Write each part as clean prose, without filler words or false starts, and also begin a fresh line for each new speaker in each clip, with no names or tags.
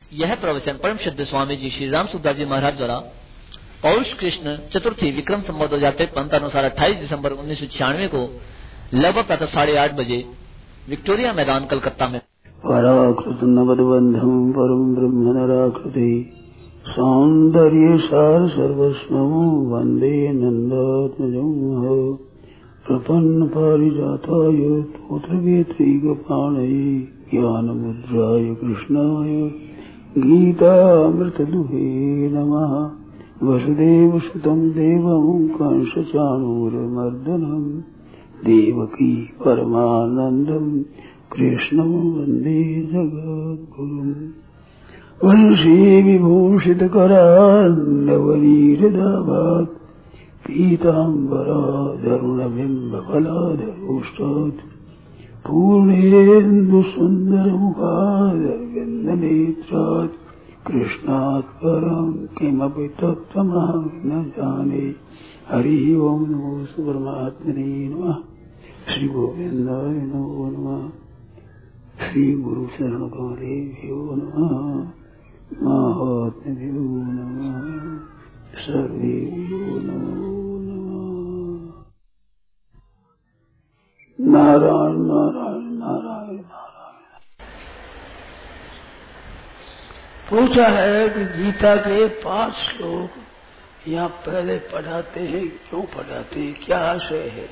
यह प्रवचन परम शुद्ध स्वामी जी श्री राम सुखदास जी महाराज द्वारा पौष कृष्ण चतुर्थी विक्रम संवत 2053 अनुसार 28 दिसंबर 1996 को लगभग प्रातः 8:30 बजे विक्टोरिया मैदान कलकत्ता में
पराकृत नवदबंधम परम ब्रह्म नराकृति सौंदर्य सार सर्वस्वं वंदे नंदात्मजं प्रपन्न पारिजाताय तोत्रवेत्रैकपाणये ज्ञानमुद्राय कृष्णाय गीतामृतदुहे नमः। वसुदेवसुतं देवं कंसचाणूरमर्दनं देवकी परमानन्दं कृष्णं वन्दे जगद्गुरुम्। वंशी विभूषितकरान्नवनीरदाभात् पीताम्बराधरुणबिम्बफलाधरोष्टात् पूर्णेन्दुसुन्दरमुखादरविन्दनेत्रात् कृष्णात् परं किमपि तत्त्वमहं न जाने। हरि ओं नमो परमात्मने नमः। श्री गोविन्दाय नमो नमः। श्री गुरु शरण कमलेभ्यो नमः। महात्म्यो नमः। सर्वेभ्यो नमो नमः। नारायण नारायण नारायण नारायण। पूछा है कि गीता के 5 श्लोक यहाँ पहले पढ़ाते हैं, क्यों पढ़ाते हैं, क्या आशय है।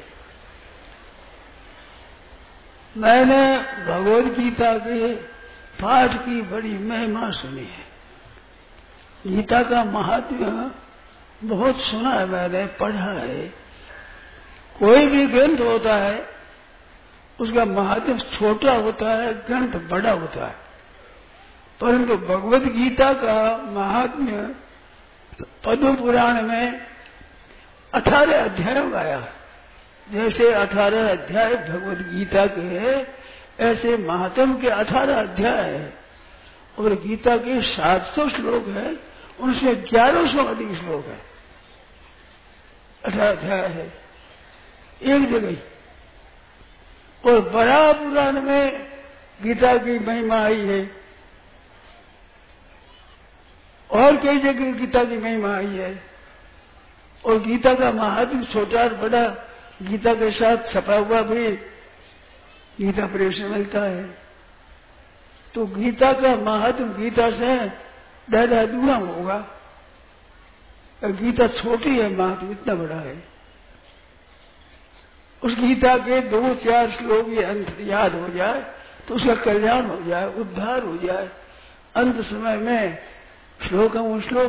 मैंने भगवद गीता के पाठ की बड़ी महिमा सुनी है। गीता का महात्म्य बहुत सुना है, मैंने पढ़ा है। कोई भी ग्रंथ होता है उसका महात्म्य छोटा होता है, ग्रंथ बड़ा होता है, परंतु भगवद गीता का महात्म्य पद्म पुराण में 18 अध्यायों का आया है। जैसे 18 अध्याय भगवद गीता के हैं, ऐसे महात्म्य के 18 अध्याय है। और गीता के 700 श्लोक है, उनसे 1100 अधिक श्लोक है। 18 अध्याय है एक जगह। और बड़ा पुराण में गीता की महिमा आई है, और कई जगह गीता की महिमा आई है। और गीता का महात्म्य छोटा और बड़ा गीता के साथ छपा हुआ भी गीता प्रेस में मिलता है। तो गीता का महात्म्य गीता से 10 गुना होगा। गीता छोटी है, महात्म्य इतना बड़ा है। उस गीता के 2-4 श्लोक ये अंत याद हो जाए तो उसका कल्याण हो जाए, उद्धार हो जाए। अंत समय में श्लोकम श्लोक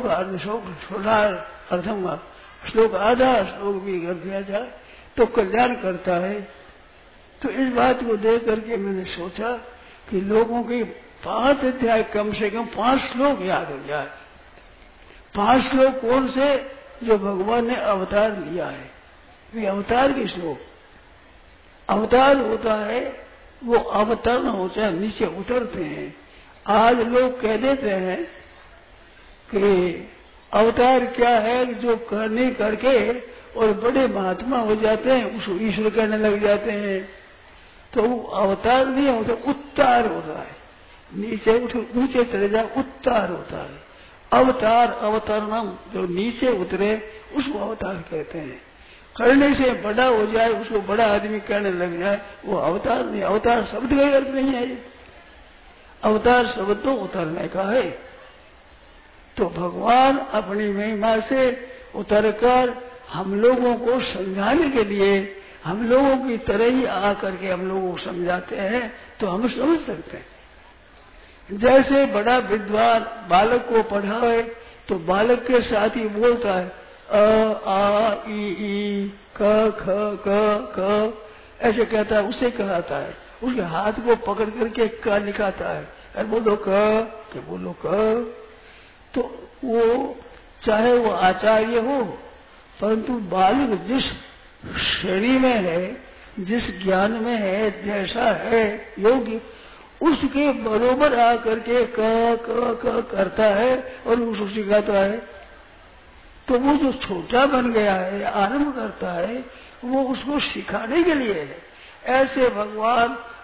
अर्धम श्लोक आधा श्लोक भी कर दिया जाए तो कल्याण करता है। तो इस बात को देख करके मैंने सोचा कि लोगों के 5 अध्याय कम से कम 5 श्लोक याद हो जाए। 5 श्लोक कौन से, जो भगवान ने अवतार लिया है, वे अवतार के श्लोक। अवतार होता है वो अवतरण होता है, नीचे उतरते हैं। आज लोग कह देते हैं कि अवतार क्या है, जो करने करके और बड़े महात्मा हो जाते हैं, उसको ईश्वर कहने लग जाते हैं। तो वो अवतार नहीं होता, उत्तार होता है। नीचे उठे ऊंचे चले जाए, उत्तार होता है। अवतार अवतरणम, जो नीचे उतरे उसको अवतार कहते हैं। करने से बड़ा हो जाए, उसको बड़ा आदमी कहने लग जाए, वो अवतार नहीं। अवतार शब्द का अर्थ नहीं है। अवतार शब्द तो उतरने का है। तो भगवान अपनी महिमा से उतरकर हम लोगों को समझाने के लिए, हम लोगों की तरह ही आकर के हम लोगों को समझाते हैं, तो हम समझ सकते हैं। जैसे बड़ा विद्वान बालक को पढ़ाए तो बालक के साथ ही बोलता है अ आ ई क ख क क, ऐसे कहता है, उसे कहता है। उसके हाथ को पकड़ करके क लिखाता है, अरे बोलो क, के बोलो क। तो वो चाहे वो आचार्य हो, परंतु बालक जिस श्रेणी में है, जिस ज्ञान में है, जैसा है योग्य, उसके बरोबर आकर के क क क करता है और उसको सिखाता है। तो वो जो छोटा बन गया है, आरंभ करता है, वो उसको सिखाने के लिए है। ऐसे भगवान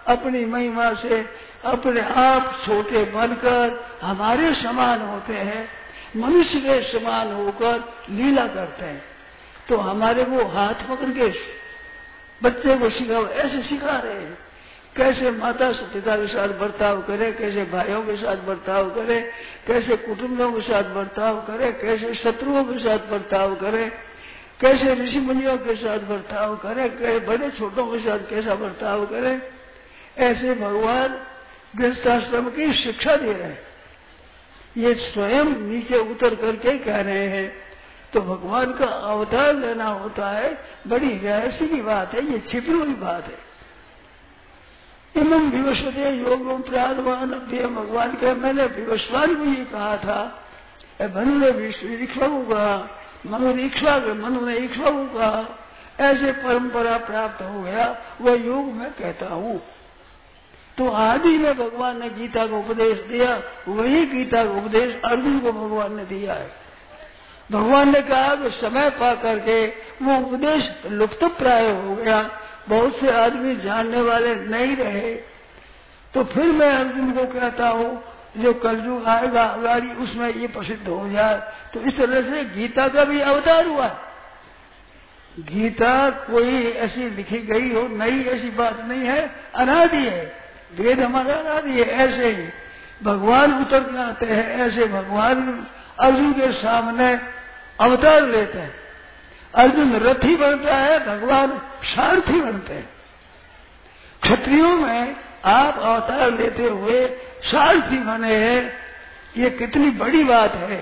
अपनी महिमा से अपने आप छोटे बनकर हमारे समान होते हैं, मनुष्य के समान होकर लीला करते हैं। तो हमारे वो हाथ पकड़ के बच्चे को सिखाओ, ऐसे सिखा रहे हैं कैसे माता पिता के साथ बर्ताव करे, कैसे भाइयों के साथ बर्ताव करे, कैसे कुटुंबों के साथ बर्ताव करे, कैसे शत्रुओं के साथ बर्ताव करे, कैसे ऋषि मुनियों के साथ बर्ताव करे, कैसे बड़े छोटों के साथ कैसा बर्ताव करे। ऐसे भगवान गृहस्थाश्रम की शिक्षा दे रहे हैं। ये स्वयं नीचे उतर करके कह रहे हैं। तो भगवान का अवतार लेना होता है, बड़ी रहस्य की बात है, ये छिपी हुई बात है। इमं विवस्वते योगम प्राणवान, भगवान का मैंने विवस्वान को ये कहा था, मनु ने इक्ष्वा को कहा, मनु ने इक्ष्वा को कहा, ऐसे परंपरा प्राप्त हो गया, वह योग मैं कहता हूँ। तो आदि में भगवान ने गीता को उपदेश दिया, वही गीता का उपदेश अर्जुन को भगवान ने दिया है। भगवान ने कहा कि समय पा करके वो उपदेश लुप्त प्राय हो गया, बहुत से आदमी जानने वाले नहीं रहे। तो फिर मैं अर्जुन को कहता हूँ, जो कलयुग आएगा अगाड़ी उसमें ये प्रसिद्ध हो जाए। तो इस तरह से गीता का भी अवतार हुआ। गीता कोई ऐसी लिखी गई हो नई ऐसी बात नहीं है, अनादि है, वेद हमारा अनादि है। ऐसे ही भगवान उतर के आते हैं, ऐसे भगवान अर्जुन के सामने अवतार लेते हैं। अर्जुन रथी बनता है, भगवान सारथी बनते हैं। क्षत्रियों में आप अवतार लेते हुए सारथी बने हैं, ये कितनी बड़ी बात है।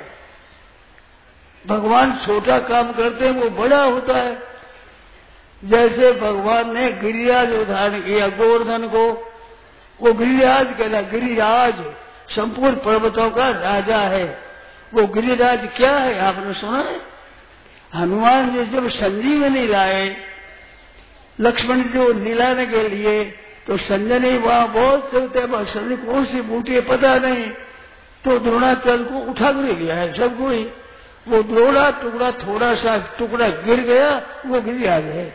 भगवान छोटा काम करते हैं वो बड़ा होता है। जैसे भगवान ने गिरिराज उदाहरण किया गोवर्धन को, वो गिरिराज कहला, गिरिराज संपूर्ण पर्वतों का राजा है। वो गिरिराज क्या है आपने सुना है? हनुमान जी जब संजीवनी लाए लक्ष्मण जी को लीलाने के लिए, तो संजनी वहां बहुत चलते, संजय कौन सी बूटी पता नहीं, तो द्रोणाचार्य को उठा कर लिया है सबको ही। वो द्रोड़ा टुकड़ा थोड़ा सा टुकड़ा गिर गया, वो गिरिराज है।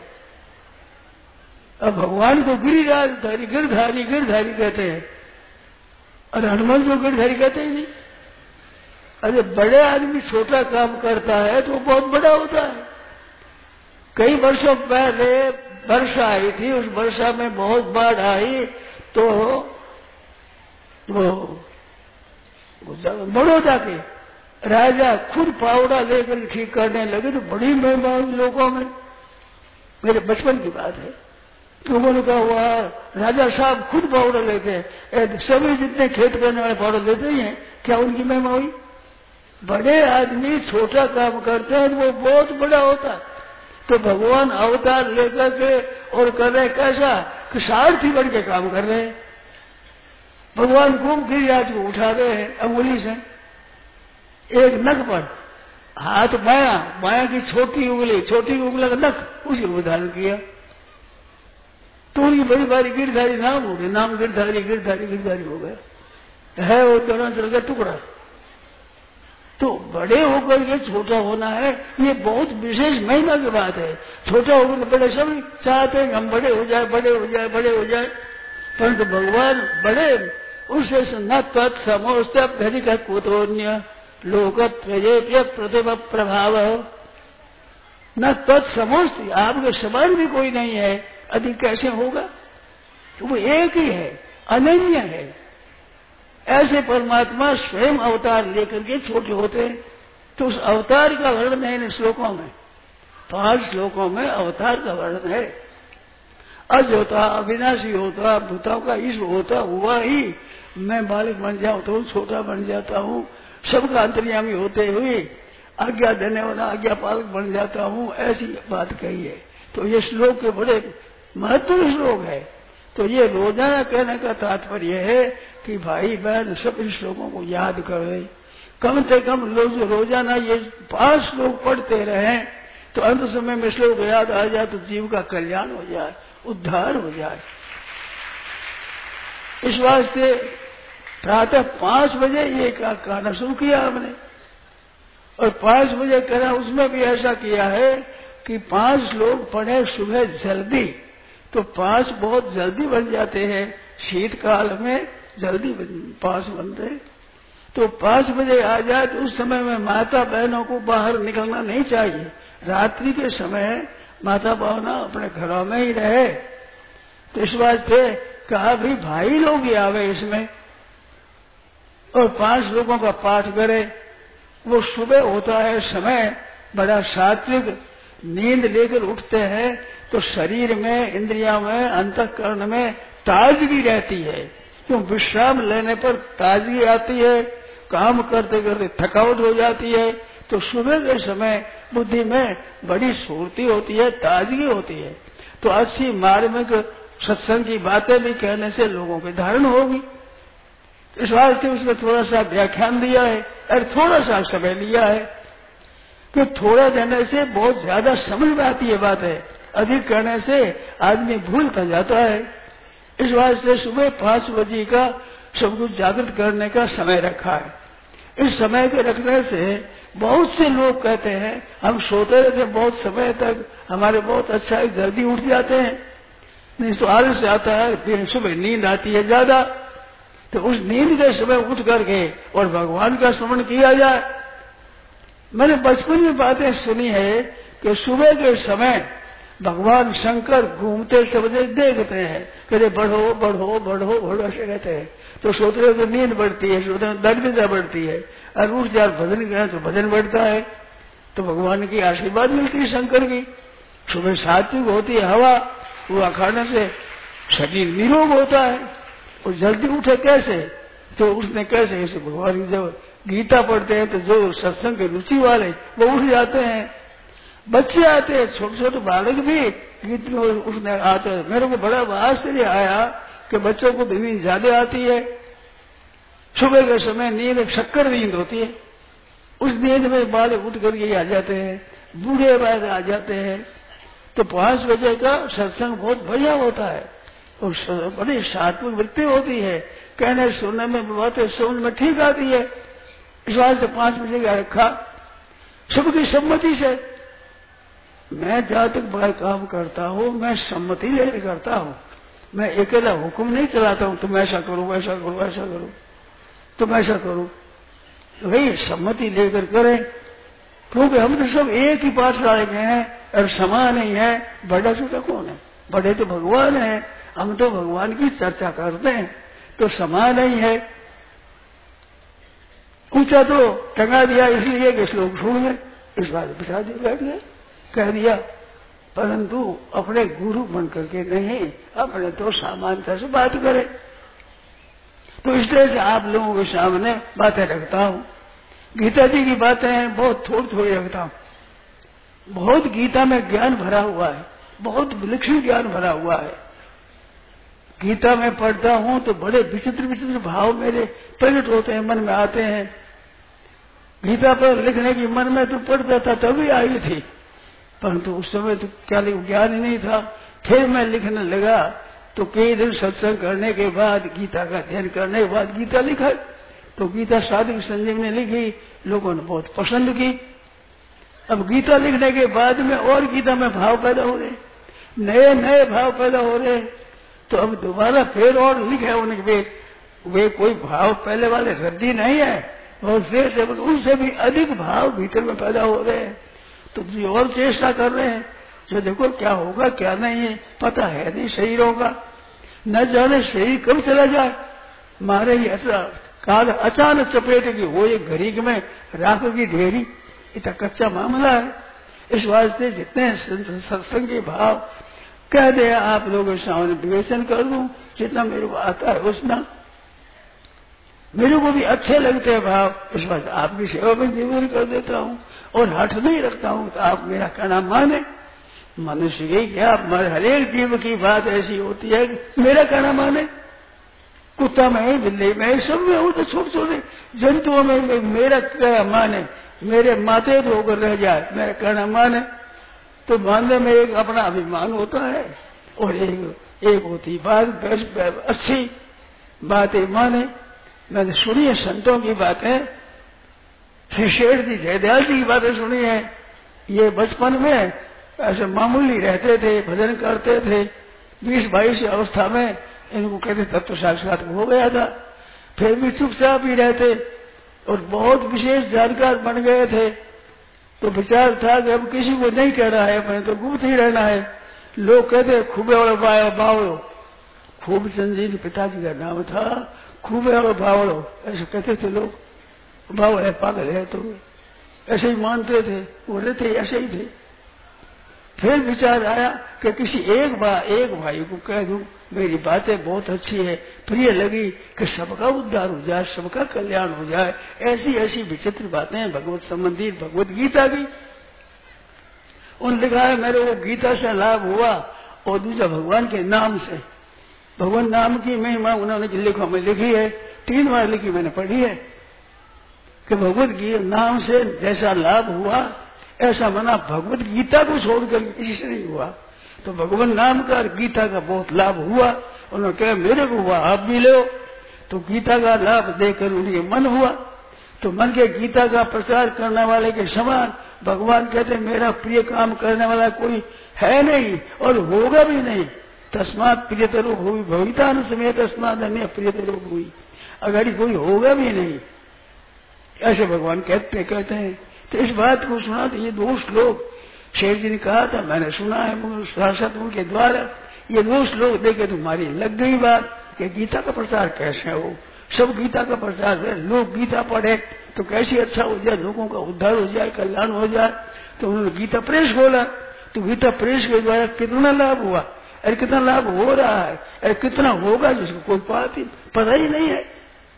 अब भगवान को गिरिराजधारी गिरधारी कहते हैं, और हनुमान जी को गिरधारी कहते ही नहीं। अरे बड़े आदमी छोटा काम करता है तो बहुत बड़ा होता है। कई वर्षों पहले वर्षा आई थी, उस वर्षा में बहुत बाढ़ आई, तो बड़ौदा के राजा खुद पावड़ा लेकर ठीक करने लगे। तो बड़ी महिमा हुई लोगों में, मेरे बचपन की बात है। लोगों ने कहा हुआ राजा साहब खुद पावड़ा लेते हैं, सभी जितने खेत करने वाले पावड़ा लेते ही हैं, क्या उनकी महिमा हुई? बड़े आदमी छोटा काम करते हैं वो बहुत बड़ा होता है। तो भगवान अवतार लेकर के और कर रहे कैसा कि सारथी बन के काम कर रहे हैं। भगवान खूब गिरिराज को उठा रहे हैं अंगुली से, एक नख पर हाथ बाया की छोटी उंगली का नख, उसी को उदाहरण किया। तो उनकी बड़ी बारी गिरधारी नाम हो गए, नाम गिरधारी हो गए है। वो दोनों चल गया टुकड़ा। तो बड़े होकर के छोटा होना है, ये बहुत विशेष महिमा की बात है। छोटा होकर बड़े सब चाहते हैं हम बड़े हो जाए, परंतु भगवान बड़े उससे न तत्समोस्ते अधिक कुतोन्य लोकत्रये प्रतिभा प्रभाव न तत्समोस्ते, आपके समान भी कोई नहीं है, अधिक कैसे होगा? तो वो एक ही है, अनन्य है। ऐसे परमात्मा स्वयं अवतार लेकर के छोटे होते हैं। तो उस अवतार का वर्णन है इन श्लोकों में, 5 श्लोकों में अवतार का वर्णन है। अज होता, अविनाशी होता, भूताओं का ईश्वर होता हुआ ही मैं बालक बन जाता हूँ, छोटा बन जाता हूँ, सबका अंतर्यामी होते हुए आज्ञा देने वाला आज्ञा पालक बन जाता हूँ, ऐसी बात कही है। तो ये श्लोक के बड़े महत्वपूर्ण श्लोक है। तो ये रोजाना कहने का तात्पर्य है कि भाई बहन सब इन श्लोकों को याद करें। कम से कम लोग रोजाना ये 5 श्लोक पढ़ते रहे, तो अंत समय में श्लोक याद आ जाए तो जीव का कल्याण हो जाए, उद्धार हो जाए। इस वास्ते प्रातः 5 बजे ये कहना शुरू किया हमने, और 5 बजे कहना उसमें भी ऐसा किया है कि 5 श्लोक पढ़े सुबह जल्दी, तो 5 बहुत जल्दी बन जाते हैं, शीतकाल में जल्दी 5 बनते हैं। तो 5 बजे आ जाए तो उस समय में माता बहनों को बाहर निकलना नहीं चाहिए। रात्रि के समय माता बहना अपने घरों में ही रहे। तो इस वास्ते कहा भाई लोग ही आवे इसमें और 5 लोगों का पाठ करे। वो सुबह होता है समय बड़ा सात्विक, नींद लेकर उठते हैं तो शरीर में, इंद्रियों में, अंतःकरण में ताजगी रहती है। क्यों? विश्राम लेने पर ताजगी आती है, काम करते करते थकावट हो जाती है। तो सुबह के समय बुद्धि में बड़ी स्फूर्ति होती है, ताजगी होती है। तो अच्छी मार्मिक सत्संग की बातें भी कहने से लोगों की धारण होगी। इस वास्ते उसमें थोड़ा सा व्याख्यान दिया है और थोड़ा सा समय लिया है कि थोड़ा देने से बहुत ज्यादा समझ में आती है बातें, अधिक कहने से आदमी भूलता जाता है। इस वास्ते सुबह 5 बजे का सब कुछ जागृत करने का समय रखा है। इस समय के रखने से बहुत से लोग कहते हैं हम सोते रहते बहुत समय तक, हमारे बहुत अच्छा है, जल्दी उठ जाते हैं। नहीं तो आलस आता है, फिर सुबह नींद आती है ज्यादा। तो उस नींद के समय उठ करके और भगवान का स्मरण किया जाए। मैंने बचपन में बातें सुनी है कि सुबह के समय भगवान शंकर घूमते समझे देखते हैं, कहते बढ़ो बढ़ो बढ़ो बढ़ो ऐसे कहते हैं। तो सोते रहे तो नींद बढ़ती है, सोते दरिद्रता बढ़ती है, और उठ जाए भजन करें तो भजन बढ़ता है। तो भगवान की आशीर्वाद मिलती है शंकर की। सुबह सात्विक होती है हवा, वो खाने से शरीर निरोग होता है। और जल्दी उठे कैसे? तो उसने कैसे ऐसे भगवान की जब गीता पढ़ते हैं तो जो सत्संग के रुचि वाले वो उठ जाते हैं। बच्चे आते हैं, छोटे छोटे बालक भी गीत में उठने आते हैं। मेरे को बड़ा आश्चर्य आया कि बच्चों को नींद ज्यादा आती है। सुबह के समय नींद शक्कर नींद होती है, उस नींद में बालक उठ कर ये आ जाते हैं, बूढ़े बाद आ जाते हैं। तो 5 बजे का सत्संग बहुत बढ़िया होता है और बड़ी सात्विक वृत्ति होती है, कहने सुनने में बातें समझ में ठीक आती है। इस बात से 5 बजे का रखा, सबकी सम्मति से। मैं जहां तक बड़ा काम करता हूँ मैं सम्मति लेकर करता हूँ, मैं अकेला हुक्म नहीं चलाता हूँ तुम ऐसा करो वैसा करो ऐसा करो तुम ऐसा करो। तो भाई सम्मति लेकर करें, क्योंकि हम तो सब एक ही पाठशाला के हैं और समान ही है। बड़ा छोटा कौन है? बड़े तो भगवान है, हम तो भगवान की चर्चा करते हैं तो समान ही है। ऊंचा तो टंगा दिया इसलिए कि लोग सुन गए, इस बात बिठा दिया, बैठ गए, कह दिया, परंतु अपने गुरु बन करके नहीं, अपने तो सामान्यता से बात करें। तो इसलिए से आप लोगों के सामने बातें रखता हूँ। गीता जी की बातें बहुत थोड़ी थोड़ी रखता हूँ। बहुत गीता में ज्ञान भरा हुआ है, बहुत विलक्षण ज्ञान भरा हुआ है। गीता में पढ़ता हूँ तो बड़े विचित्र विचित्र भाव मेरे प्रकट होते हैं, मन में आते हैं। गीता पर लिखने की मन में तो पढ़ता था तभी आई थी, परंतु उस समय तो क्या ज्ञान ही नहीं था। फिर मैं लिखने लगा तो कई दिन सत्संग करने के बाद, गीता का अध्ययन करने के बाद गीता लिखा। तो गीता साधक संजय ने लिखी, लोगों ने बहुत पसंद की। अब गीता लिखने के बाद में और गीता में भाव पैदा हो रहे, नए नए भाव पैदा हो रहे। तो अब दोबारा फिर और लिखे उनके वे कोई भाव पहले वाले रद्दी नहीं है, और फिर से उनसे भी अधिक भाव भीतर में पैदा हो रहे हैं। तो जी और चेष्टा कर रहे हैं, जो देखो क्या होगा क्या नहीं है पता है नहीं शरीरों का, न जाने शरीर कब चला जाए। मारे ही ऐसा काल अचानक चपेटेगी, वो एक घड़ी में राख की ढेरी, इतना कच्चा मामला है। इस वास्ते जितने सत्संग के भाव कह दे आप लोगों के सामने विवेचन कर दूं, जितना मेरे को आता है उतना मेरे को भी अच्छे लगते हैं भाव। इस बात आपकी सेवा में निवेदन कर देता हूँ और हठ नहीं रखता हूँ तो आप मेरा कहना माने। मनुष्य की क्या, हर एक जीव की बात ऐसी होती है कि मेरा कहना माने। कुत्ता में, बिल्ली में, सब में हो तो छोटे छोटे जंतुओं में मेरा कहना माने, मेरे माथे पर होकर रह जाए, मेरा कहना माने। तो मानने में एक अपना अभिमान होता है और एक होती बात अच्छी बातें माने। मैंने सुनी है संतों की बातें, श्री शेठ जी जयदयाल जी की बातें सुनी है। ये बचपन में ऐसे मामूली रहते थे, भजन करते थे, 20-22 अवस्था में इनको कहते तत्व साक्षात हो गया था। फिर भी चुपचाप ही रहते और बहुत विशेष जानकार बन गए थे। तो विचार था कि अब किसी को नहीं कह रहा है, अपने तो गुप्त ही रहना है। लोग कहते खूबे वाला बावड़ो, खूबचंद जी पिताजी का नाम था, खूबे वाला बावड़ो, ऐसे कहते थे लोग। बावड़ है, पागल है, तो ऐसे ही मानते थे, वो रहते ऐसे ही थे। फिर विचार आया कि किसी एक भाई को कह दूं, मेरी बातें बहुत अच्छी है, प्रिय लगी, कि सबका उद्धार हो जाए, सबका कल्याण हो जाए, ऐसी ऐसी विचित्र बातें भगवत संबंधित भगवत गीता की। उन लिखा है मेरे को गीता से लाभ हुआ और दूसरा भगवान के नाम से, भगवान नाम की महिमा उन्होंने लिखी है, 3 बार लिखी, मैंने पढ़ी है कि भगवत गीता नाम से जैसा लाभ हुआ ऐसा मना भगवत गीता को छोड़कर किसी से नहीं हुआ। तो भगवान नाम का और गीता का बहुत लाभ हुआ। उन्होंने कहा मेरे को हुआ, आप भी लो। तो गीता का लाभ देकर उनके मन हुआ। तो मन के गीता का प्रचार करने वाले के समान भगवान कहते मेरा प्रिय काम करने वाला कोई है नहीं और होगा भी नहीं। तस्मात प्रियतरो हुई भविता न समय तस्मात अन्य प्रियतरो हुई, अगर कोई होगा भी नहीं, ऐसे भगवान कहते हैं। तो इस बात को सुना तो ये 2 श्लोक शेर जी ने कहा था, मैंने सुना है साक्षात उनके द्वारा। ये 2 श्लोक देखे तुम्हारी लग गई बात कि गीता का प्रचार कैसे हो। सब गीता का प्रचार है, लोग गीता पढ़े तो कैसे अच्छा हो जाए, लोगों का उद्धार हो जाए, कल्याण हो जाए। तो उन्होंने गीता प्रेस खोला। तो गीता प्रेस के द्वारा कितना लाभ हुआ, अरे कितना लाभ हो रहा है, अरे कितना होगा जिसको कोई पता ही नहीं है।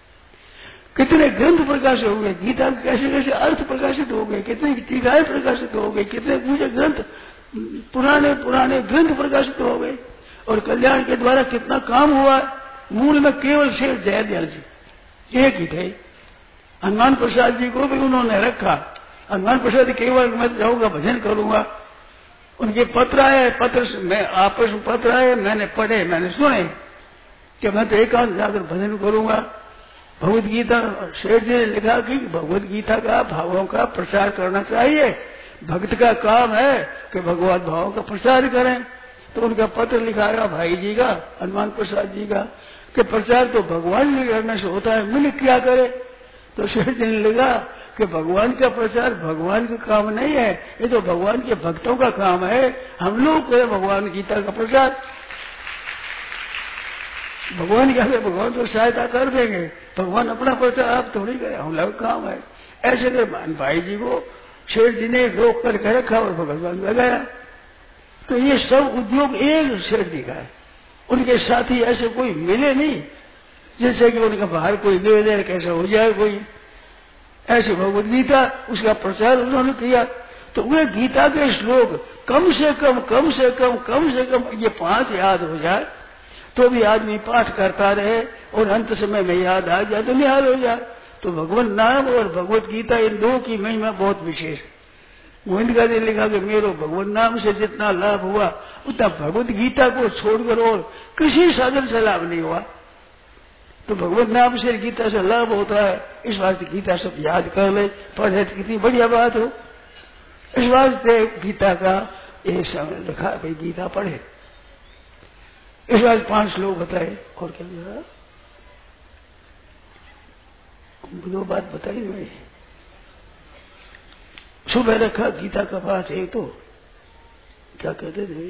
कितने ग्रंथ प्रकाशित हो गए, गीता के कैसे कैसे अर्थ प्रकाशित हो गए, कितने टीकाएं प्रकाशित हो गए, कितने दूसरे ग्रंथ पुराने ग्रंथ प्रकाशित हो गए। और कल्याण के द्वारा कितना काम हुआ। मूल में केवल शेर जयदयाल जी एक ही थे। हनुमान प्रसाद जी को भी उन्होंने रखा। हनुमान प्रसाद केवल मैं जाऊंगा भजन करूंगा। उनके पत्र आए, में आपस में पत्र आए, मैंने पढ़े, मैंने सुने कि मैं तो एकांत जाकर भजन करूंगा। भगवत गीता शेर जी ने लिखा कि भगवत गीता का भावों का प्रचार करना चाहिए। भक्त का काम है कि भगवत भावों का प्रचार करें। तो उनका पत्र लिखाया भाई जी का, हनुमान प्रसाद जी का, कि प्रचार तो भगवान के करने से होता है, मिल क्या करे। तो शेर जी ने लिखा कि भगवान का प्रचार भगवान का काम नहीं है, ये तो भगवान के भक्तों का काम है। हम लोग करें भगवान गीता का प्रचार, भगवान क्या है, भगवान तो सहायता कर देंगे, भगवान अपना प्रचार आप थोड़ी करें, हम लोग काम है। ऐसे भाई जी को शेर जी ने रोक करके रखा और भगवान लगाया। तो ये सब उद्योग एक शेर जी का है। उनके साथी ऐसे कोई मिले नहीं जैसे कि उनका बाहर कोई दे दे कैसे हो जाए कोई। ऐसे भगवत गीता उसका प्रचार उन्होंने किया। तो वे गीता के श्लोक कम से कम ये 5 याद हो जाए तो भी आदमी पाठ करता रहे और अंत समय में याद आ जाए तो निहाल हो जाए। तो भगवान नाम और भगवत गीता इन 2 की महिमा बहुत विशेष है। गोविंद ने लिखा कि मेरे भगवान नाम से जितना लाभ हुआ उतना भगवत गीता को छोड़कर और किसी साधन से लाभ नहीं हुआ। तो भगवत नाम से गीता से लाभ होता है। इस वास्ते गीता सब याद कर ले, पढ़े तो कितनी बढ़िया बात हो। इस वास्ते गीता का एक समय लिखा भाई गीता पढ़े। इस बार 5 श्लोक बताए और क्या लिखा, 2 बात बताई मैं। सुबह रखा गीता का पाठ, एक तो क्या कहते थे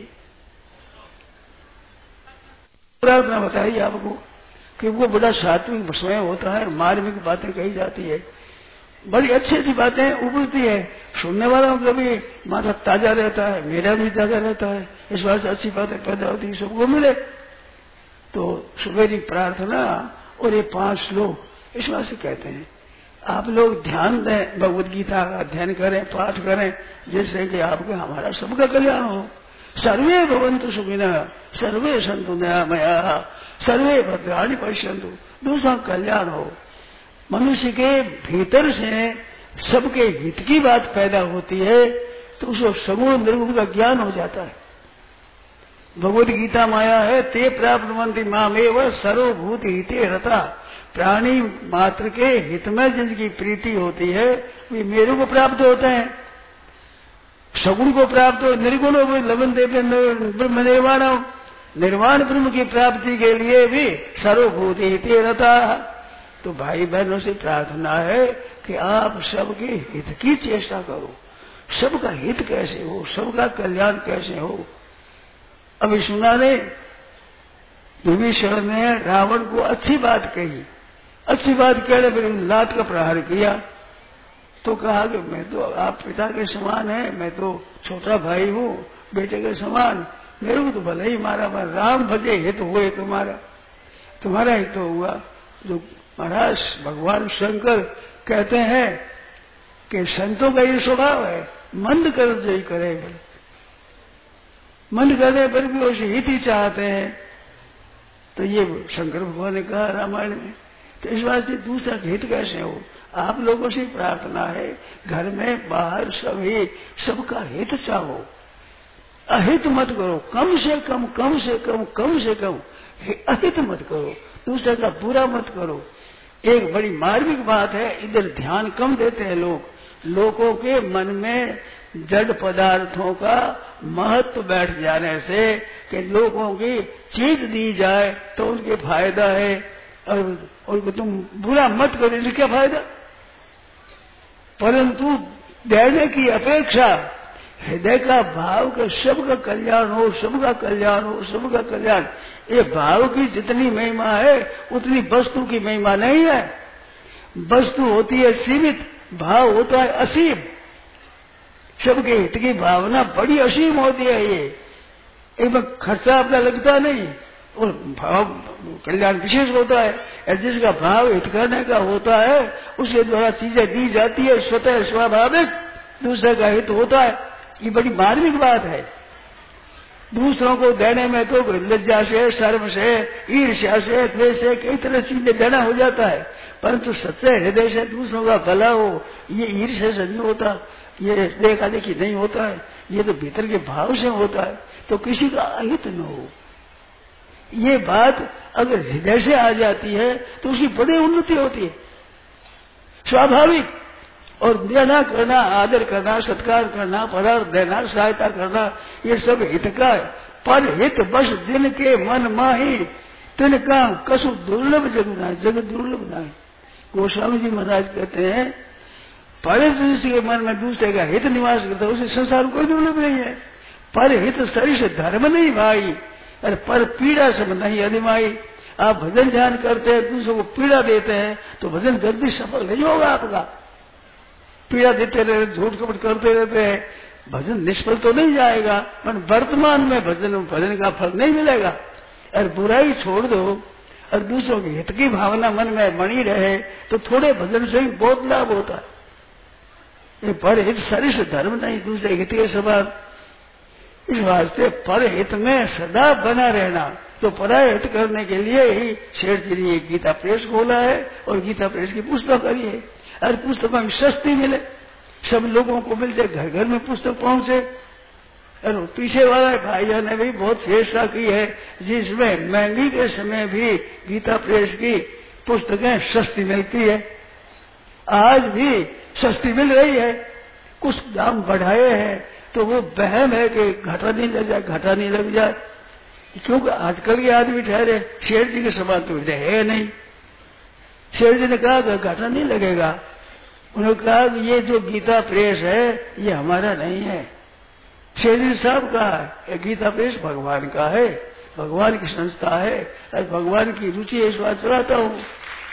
प्रार्थना बताई आपको कि वो बड़ा सात्विक स्वयं होता है, मार्मिक बातें कही जाती है, बड़ी अच्छी अच्छी बातें उभरती है। सुनने वालों का भी माथा ताजा रहता है, मेरा भी ताजा रहता है। इस बात से अच्छी बातें पैदा होती है, सबको मिले। तो सुबह की प्रार्थना और ये 5 श्लोक इस बात से कहते हैं आप लोग ध्यान दें, भगवत गीता का अध्ययन करें, पाठ करें, जिससे कि आपके हमारा सबका कल्याण हो। सर्वे भवन्तु सुखिनः, सर्वे सन्तु निरामयाः, सर्वे भद्राणि पश्यन्तु, दूसरा कल्याण हो। मनुष्य के भीतर से सबके हित की बात पैदा होती है तो उसको सगुण निर्गुण का ज्ञान हो जाता है। भगवत गीता माया है, ते प्राप्नुवन्ति मामेव सर्वभूत हिते रता। प्राणी मात्र के हित में जिनकी प्रीति होती है वे मेरे को प्राप्त होते हैं। सगुण को प्राप्त हो, निर्गुण हो लवन देव ब्रह्म निर्वाण, निर्वाण ब्रह्म की प्राप्ति के लिए भी सर्वभूति हिते रहता। तो भाई बहनों से प्रार्थना है कि आप सबके हित की चेष्टा करो। सबका हित कैसे हो, सबका कल्याण कैसे हो। अभी सुना ने विभीषण ने रावण को अच्छी बात कही, अच्छी बात कहने पर लात का प्रहार किया तो कहा कि मैं तो आप पिता के समान है, मैं तो छोटा भाई हूँ, बेटे के समान, मेरे को तो भले ही मारा, मैं राम भजे हित हुए तुम्हारा हित हुआ। जो महाराज भगवान शंकर कहते हैं कि संतों का ये स्वभाव है, मंद कर जो ही करे, मंद करने पर भी उसे हित ही चाहते हैं। तो ये शंकर भगवान ने कहा रामायण में। तो इस बात से दूसरा हित कैसे हो। आप लोगों से प्रार्थना है, घर में बाहर सभी सबका हित चाहो, अहित मत करो। कम से कम अहित मत करो, दूसरे का बुरा मत करो। एक बड़ी मार्मिक बात है, इधर ध्यान कम देते हैं लोग। लोगों के मन में जड़ पदार्थों का महत्व बैठ जाने से कि लोगों की चीज दी जाए तो उनके फायदा है, और उनको तुम बुरा मत करो, इससे क्या फायदा। परंतु देने की अपेक्षा हृदय का भाव के सबका कल्याण हो, सबका कल्याण हो, सबका कल्याण। ये भाव की जितनी महिमा है उतनी वस्तु की महिमा नहीं है। वस्तु होती है सीमित, भाव होता है असीम। सबके हित की भावना बड़ी असीम होती है। ये एक खर्चा अपना लगता नहीं, और भाव कल्याण विशेष होता है। और जिसका भाव हित करने का होता है उसके द्वारा चीजें दी जाती है, स्वतः स्वाभाविक दूसरे का हित होता है। ये बड़ी मार्मिक बात है। दूसरों को देने में तो लज्जा से, शर्म से, ईर्ष्या से, द्वेष से कई तरह चीजें देना हो जाता है, परंतु सच्चे हृदय से दूसरों का भला हो, ये ईर्ष्या से नहीं होता, ये देखा देखी नहीं होता है, ये तो भीतर के भाव से होता है। तो किसी का अहित न हो, ये बात अगर हृदय से आ जाती है तो उसकी बड़ी उन्नति होती है, स्वाभाविक। और देना करना, आदर करना, सत्कार करना, पदार्थ देना, सहायता करना, ये सब हित का है। पर हित बस जिनके मन माही तिनका कसु दुर्लभ जग दुर्लभ ना। गोस्वामी जी महाराज कहते हैं पर जिसके मन में दूसरे का हित निवास करता है उसे संसार कोई दुर्लभ नहीं है। पर हित शरीर धर्म नहीं भाई, अरे पर पीड़ा सब नहीं अधिमाई। आप भजन ध्यान करते हैं, दूसरों को पीड़ा देते हैं तो भजन जल्दी सफल नहीं होगा आपका। पीड़ा देते रहे, झूठ कपट करते रहते हैं, भजन निष्फल तो नहीं जाएगा, पर वर्तमान में भजन का फल नहीं मिलेगा। और बुराई छोड़ दो और दूसरों के हित की भावना मन में बनी रहे तो थोड़े भजन से ही बहुत लाभ होता है। ये पर हित शरीर धर्म नहीं, दूसरे हित के स्वभाव। इस वास्ते पर हित में सदा बना रहना। तो पराय हित करने के लिए ही शेठ जी ने गीता प्रेस खोला है और गीता प्रेस की पुस्तक करी है। और पुस्तकों की सस्ती मिले, सब लोगों को मिल जाए, घर घर में पुस्तक पहुंचे। और पीछे वाला भाईजान ने भी बहुत चेष्टा की है जिसमें महंगी के समय भी गीता प्रेस की पुस्तकें सस्ती मिलती है। आज भी सस्ती मिल रही है, कुछ दाम बढ़ाए हैं तो वो वहम है कि घाटा नहीं लग जाए, घाटा नहीं लग जाए। क्योंकि आजकल के आदमी ठहरे शेर जी के समान तो है नहीं। शेर जी ने कहा कि घाटा नहीं लगेगा। उन्होंने कहा कि ये जो गीता प्रेस है ये हमारा नहीं है, शेर जी साहब का है। गीता प्रेस भगवान का है, भगवान की संस्था है और भगवान की रुचि इस बात चलाता हूँ।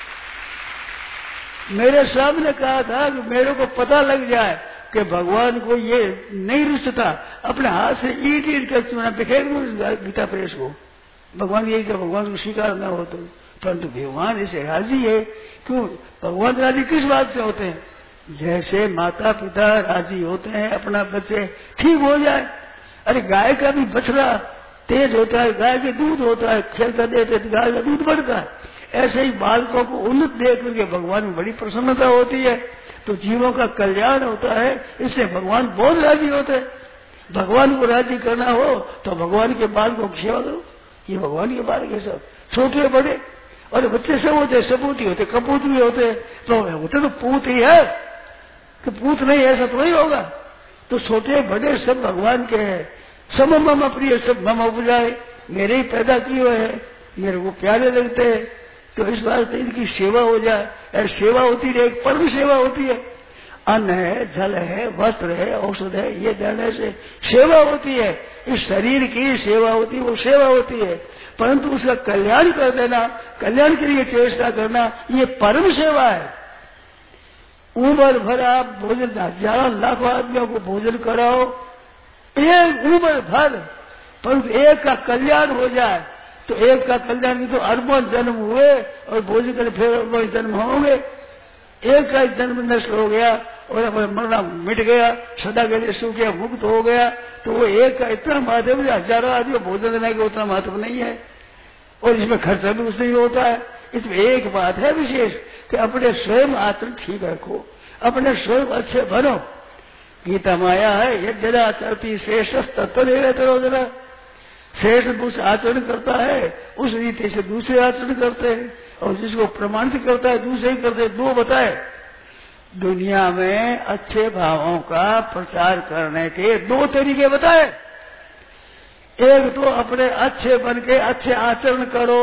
मेरे साहब ने कहा था कि मेरे को पता लग जाए कि भगवान को ये नहीं रुचता, अपने हाथ से ईट कर चुना बिखेर दो गीता प्रेस को। भगवान यही भगवान को स्वीकार न हो तो, परंतु भगवान इसे राजी है। क्यों भगवान राजी किस बात से होते हैं? जैसे माता पिता राजी होते हैं अपना बच्चे ठीक हो जाए। अरे गाय का भी बछड़ा तेज होता है, गाय के दूध होता है, खेलता देते तो गाय का दूध बढ़ता है। ऐसे ही बालकों को उन्नत देख करके भगवान में बड़ी प्रसन्नता होती है। तो जीवों का कल्याण होता है, इससे भगवान बहुत राजी होते हैं। भगवान को राजी करना हो तो भगवान के बालकों की सेवा करो। ये भगवान के बालक है, सब छोटे बड़े और बच्चे सब होते, सपूत ही होते, कपूत भी होते। तो होते तो पूत ही है कि पूत नहीं, ऐसा तो नहीं होगा। तो छोटे बड़े सब भगवान के हैं। सब मम प्रिय सब मम उपजाए, मेरे ही पैदा किए हुए हैं, मेरे को प्यारे लगते हैं, तो इस बात से इनकी सेवा हो जाए। और सेवा होती है, एक परम सेवा होती है। अन्न है, जल है, वस्त्र है, औषध है, ये देने से सेवा होती है। इस शरीर की सेवा होती है, वो सेवा होती है। परंतु उसका कल्याण कर देना, कल्याण के लिए चेष्टा करना, ये परम सेवा है। उम्र भर आप भोजन, हजारों लाखों आदमियों को भोजन कराओ, एक उम्र भर, परंतु एक का कल्याण हो जाए, तो एक का कल्याण तो अरबों जन्म हुए और भोजन कर फिर अरबों जन्म होंगे। एक का जन्म नष्ट हो गया और मरना मिट गया, सदा के लिए सुख गया, मुक्त हो गया, तो वो एक का इतना महत्व, हजारों आदमी भोजन देने का उतना महत्व नहीं है, और इसमें खर्चा भी उससे ही होता है। इसमें एक बात है विशेष कि अपने स्वयं आचरण ठीक रखो, अपने स्वयं अच्छे बनो। गीता माया है, यद्यदा चलती श्रेष्ठ तत्वदेव तरोजना, श्रेष्ठ उस आचरण करता है, उस रीति से दूसरे आचरण करते हैं, और जिसको प्रमाणित करता है दूसरे ही करते हैं। दो बताए, दुनिया में अच्छे भावों का प्रचार करने के दो तरीके बताए। एक तो अपने अच्छे बन के अच्छे आचरण करो,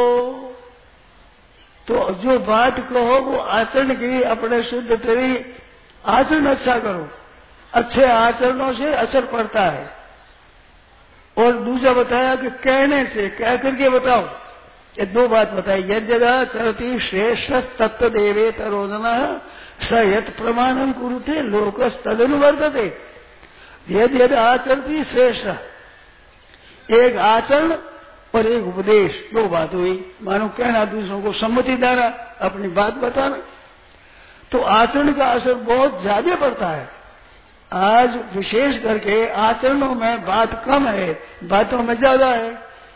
तो जो बात कहो वो आचरण की, अपने शुद्ध तेरी आचरण अच्छा करो, अच्छे आचरणों से असर पड़ता है। और दूसरा बताया कि कहने से, कह करके बताओ। ये दो बात बताई। यद्यदा करती श्रेष्ठ तत्व देवे तरोदन स यत प्रमाणम कुरुते लोकस तदनुवर्तते। यद यद आचरती श्रेष्ठ, एक आचरण और एक उपदेश, दो बात हुई। मानो कहना, दूसरों को सम्मति देना, अपनी बात बताना, तो आचरण का असर बहुत ज्यादा पड़ता है। आज विशेष करके आचरणों में बात कम है, बातों में ज्यादा है।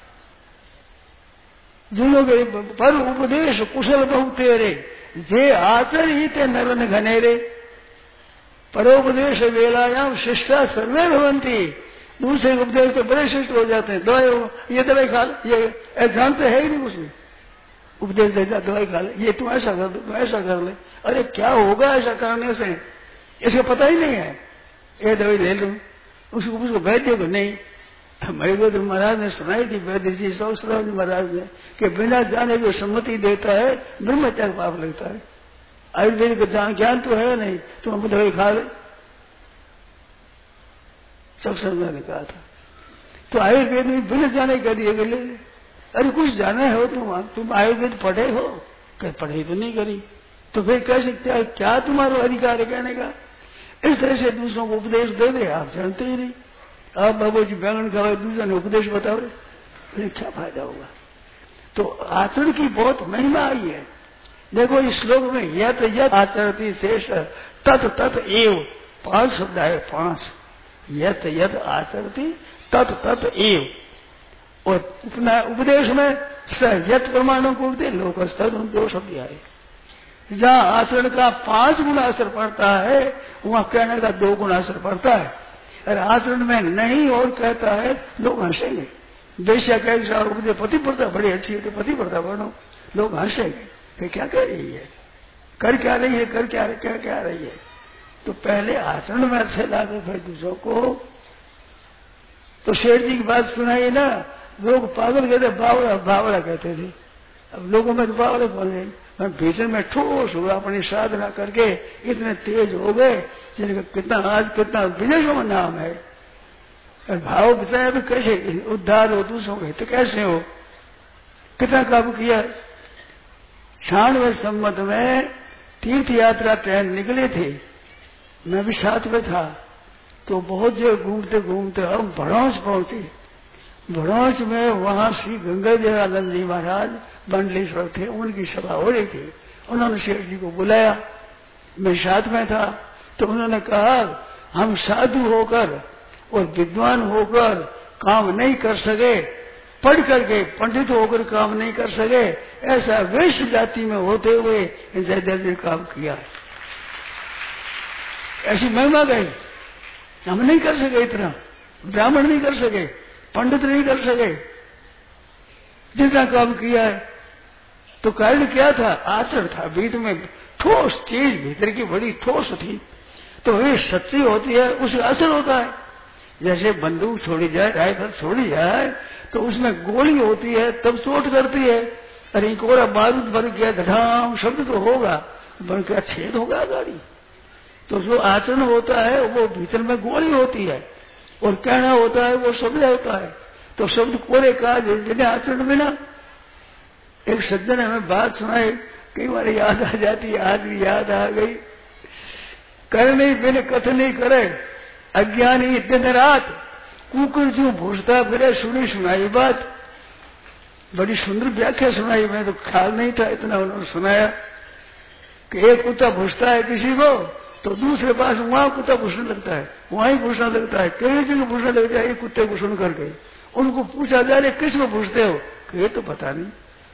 जिन लोग पर उपदेश कुशल बहु तेरे, जे आचर ही ते नरन घनेरे, परोपदेश वेलायाम शिष्टा सर्वे भवंती। दूसरे उपदेश तो बड़े शिष्ट हो जाते हैं। दवाई, ये दवाई खा ले, ये जानते है ही नहीं, उसमें उपदेश देता, दवाई खा ले, ये तुम ऐसा कर दो, तुम ऐसा कर ले। अरे क्या होगा ऐसा करने से, इसको पता ही नहीं है। ये दवाई ले लो, उसको वैद्य को नहीं। मेरे को तो महाराज ने सुनाई थी, वैद्य जी सौसराव जी महाराज ने, कि बिना जाने जो सम्मति देता है ब्रह्मचर्य पाप लगता है। आयुर्वेद का ज्ञान तो है नहीं, तुम दवाई खा ले, सत्संग ने कहा था। तो आयुर्वेद में बिना जाने कह दिए ले ले। अरे कुछ जाने हो तुम आयुर्वेद पढ़े हो? कह पढ़े तो नहीं करी, तो फिर कह सकते हैं क्या तुम्हारा अधिकार है कहने का? इस तरह से दूसरों को उपदेश दे दे, आप जानते ही नहीं। आप बाबू जी बैंगन खाओ, दूसरे ने उपदेश बताओ, फिर क्या फायदा होगा? तो आचरण की बहुत महिमा आई है। देखो इस श्लोक में यत यत आचरती शेष तत् तत् एव, 5 शब्द है, 5। यत यत आचरती तत् तत् एव, और अपना उपदेश में स यत प्रमाणों को उपदेश लोक स्तर, 2 शब्द आए। जहाँ आचरण का 5 गुना असर पड़ता है, वहाँ कहने का 2 गुना असर पड़ता है। और आचरण में नहीं और कहता है, लोग हंसेंगे। वैश्या कहेगा उपदेश पतिव्रता बड़ी अच्छी है, तो पतिव्रता बनो, लोग हंसेंगे। फिर क्या कह रही है, कर क्या रही है, कर क्या रही है? तो पहले आचरण में अच्छे लागे, फिर दूसरों को। तो शेर जी की बात सुनाई ना, लोग पागल कहते, बावड़ा बावड़ा कहते थे। अब लोगों में तो बावड़े बोले, भीतर में ठोस हुआ, अपनी साधना करके इतने तेज हो गए, जिनका कितना विदेशों में नाम है। और भाव बचाया भी कैसे उद्धार हो दूसरों के, तो कैसे हो? कितना काबू किया। 96 संवत में तीर्थ यात्रा ट्रेन निकले थे, मैं भी साथ में था। तो बहुत जगह घूमते घूमते हम भड़ौस पहुंचे। भड़ौस में वहां श्री गंगाधरानंद जी महाराज मंडलेश्वर थे, उनकी सभा हो रही थी। उन्होंने शेर जी को बुलाया, मैं साथ में था। तो उन्होंने कहा हम साधु होकर और विद्वान होकर काम नहीं कर सके, पढ़ करके पंडित होकर काम नहीं कर सके, ऐसा वैश्य जाति में होते हुए जयदेव ने काम किया। ऐसी महिमा गई, हम नहीं कर सके, इतना ब्राह्मण नहीं कर सके, पंडित नहीं कर सके, जितना काम किया है। तो कारण क्या था? आचरण था, बीच में ठोस चीज भीतर की बड़ी ठोस थी। तो ये सच्ची होती है, उसका असर होता है। जैसे बंदूक छोड़ी जाए, राइफल छोड़ी जाए, तो उसमें गोली होती है तब चोट करती है। अरे कोरा बारूद भर गया, धड़ाम शब्द तो होगा, बन क्या छेद होगा गाड़ी। तो जो आचरण होता है वो भीतर में गोली होती है, और कहना होता है वो शब्द होता है। तो शब्द कोरे का जिन्हें आचरण बिना। एक सज्जन ने हमें बात सुनाई, कई बार याद आ जाती है, आज भी याद आ गई। कर नहीं बिन कथ नहीं करे, अज्ञानी दिन रात, कुकर जो भूसता फिरे, सुनी सुनाई बात। बड़ी सुंदर व्याख्या सुनाई, मैं तो ख्याल नहीं था इतना उन्होंने सुनाया कि एक कुत्ता भूसता है किसी को, तो दूसरे पास वहां कुत्ता भूसने लगता है, वहां ही भूसना लगता है, कई जगह भूसने लग जाए कुत्ते को सुन करके। उनको पूछा जाए किस को भूसते हो, ये तो पता नहीं।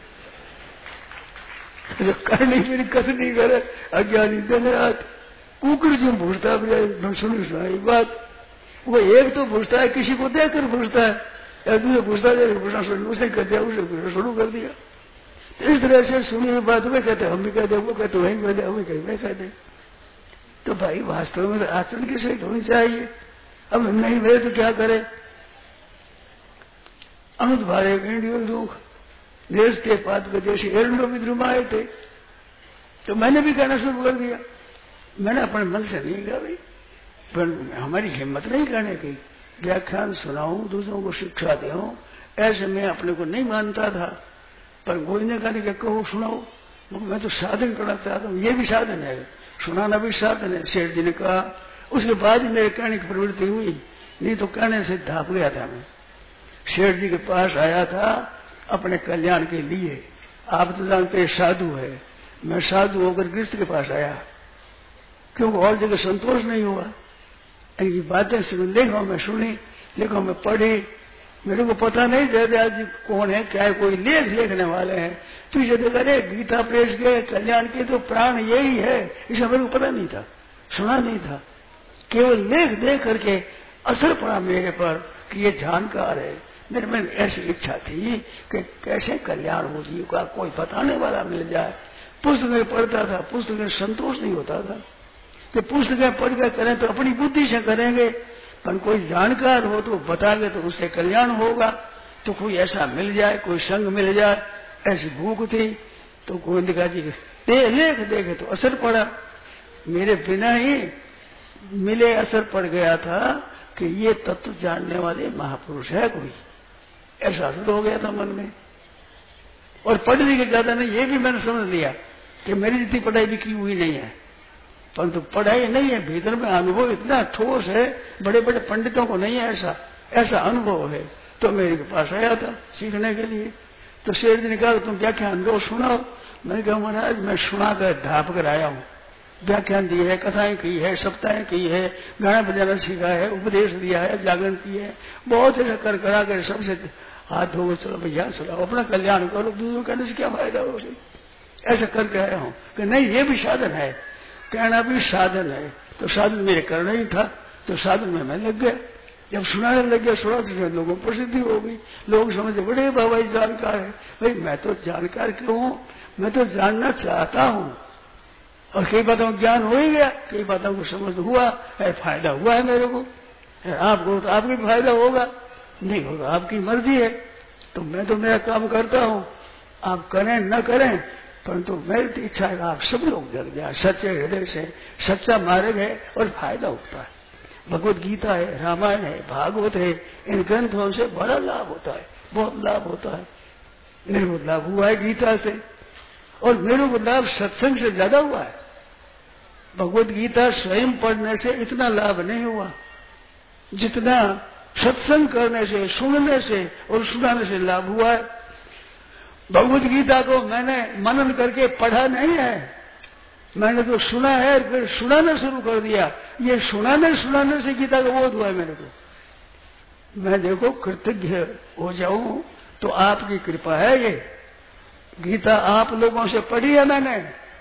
कर नहीं मेरी कथ नहीं करे, अज्ञानी दिन रात, कुकर जो भूसता सुनी सुनाई बात। वो एक तो भूसता है किसी को देखकर भूसता है, या दूसरे भूसता उसने कर दिया, उसे शुरू कर दिया। तो इस तरह से सुनी हुई बात वे कहते हम भी कह दे, वो कहते वही कह दे, हम कहीं मैं कह दे। तो भाई वास्तव में आचरण की सही होनी चाहिए। अब नहीं मिले तो क्या करे। अमित भारे इंडियो दुख देश के पात के देश एरंडो विद्रुम आए थे, तो मैंने भी कहना शुरू कर दिया। मैंने अपने मन से नहीं कहा भाई, पर हमारी हिम्मत नहीं करने की। व्याख्यान सुनाऊं, दूसरों को शिक्षा दूं, ऐसे मैं अपने को नहीं मानता था। पर कोई ने कहने के कहो सुनाओ, मैं तो साधन करना चाहता हूँ, ये भी साधन है, सुनाना भी साधन है। शेठ जी ने कहा, उसके बाद ही मेरे कहने की प्रवृत्ति हुई, नहीं तो कहने से धाप गया था। मैं शेठ जी के पास आया था अपने कल्याण के लिए। आप तो जानते हैं साधु है, मैं साधु होकर गृहस्थ के पास आया, क्योंकि और जगह संतोष नहीं हुआ। इनकी बातें सुन देखो, मैं सुनी, देखो मैं पढ़ी, मेरे को पता नहीं जयदयाल जी कौन है क्या है, कोई लेख लिखने वाले हैं। पीछे देखा रे गीता प्रेस के कल्याण के तो प्राण यही है, इसे मेरे को पता नहीं था, सुना नहीं था। केवल लेख देख करके असर पड़ा मेरे पर कि ये जानकार है। मेरे में ऐसी इच्छा थी कि कैसे कल्याण हो जीव का, कोई बताने वाला मिल जाए। पुस्तकें पढ़ता था, पुस्तकें संतोष नहीं होता था कि पुस्तकें पढ़ कर करें तो अपनी बुद्धि से करेंगे, पर कोई जानकार हो तो बतागे तो उससे कल्याण होगा। तो कोई ऐसा मिल जाए, कोई संग मिल जाए, ऐसी भूख थी। तो गोविंदा जी लेख देखे तो असर पड़ा, मेरे बिना ही मिले असर पड़ गया था कि ये तत्व जानने वाले महापुरुष है कोई, ऐसा असर हो गया था मन में। और पढ़ने के ज्यादा नहीं, ये भी मैंने समझ लिया कि मेरी जितनी पढ़ाई भी की हुई नहीं है, परंतु पढ़ाई नहीं है, भीतर में अनुभव इतना ठोस है, बड़े बड़े पंडितों को नहीं है ऐसा अनुभव है। तो मेरे पास आया था सीखने के लिए। तो शेर जी ने कहा तुम व्याख्यान दो, सुनाओ। मैंने कहा महाराज मैं सुना कर ढाप कर आया हूँ, व्याख्यान दी है, कथाएं की है, सप्ताहें की है, गाना बजाना सीखा है, उपदेश दिया है, जागरण की है, बहुत ऐसा कर करा कर सबसे हाथ धो चलो भैया चलो अपना कल्याण करो, दूसरों करने से क्या फायदा हो। ऐसा करके आया हूँ कि नहीं ये भी साधन है, कहना भी साधन है। तो साधन मेरे करना ही था, तो साधन में मैं लग गया। जब सुनाने लग गया, सुना तो लोगों को प्रसिद्धि हो गई, लोग समझे बड़े बाबा जी जानकार है। भाई मैं तो जानकार क्यों हूँ, मैं तो जानना चाहता हूँ। और कई बातों को ज्ञान हो ही गया, कई बातों को समझ हुआ है, फायदा हुआ है मेरे को। आपको तो आपको भी फायदा होगा, नहीं होगा आपकी मर्जी है। तो मैं तो मेरा काम करता हूँ, आप करें न करें, परंतु मेरी इच्छा है आप सब लोग जग जाए सच्चे हृदय से। सच्चा मार्ग है और फायदा होता है। भगवत गीता है, रामायण है, भागवत है, इन ग्रंथों से बड़ा लाभ होता है, बहुत लाभ होता है। मेरे को लाभ हुआ है गीता से, और मेरे को लाभ सत्संग से ज्यादा हुआ है। भगवत गीता स्वयं पढ़ने से इतना लाभ नहीं हुआ जितना सत्संग करने से, सुनने से और सुनाने से लाभ हुआ है। भगवत गीता को मैंने मनन करके पढ़ा नहीं है, मैंने तो सुना है, फिर सुनाना शुरू कर दिया। ये सुनाने से गीता का बोध हुआ है मेरे को। मैं देखो कृतज्ञ हो जाऊं तो आपकी कृपा है। ये गीता आप लोगों से पढ़ी है, मैंने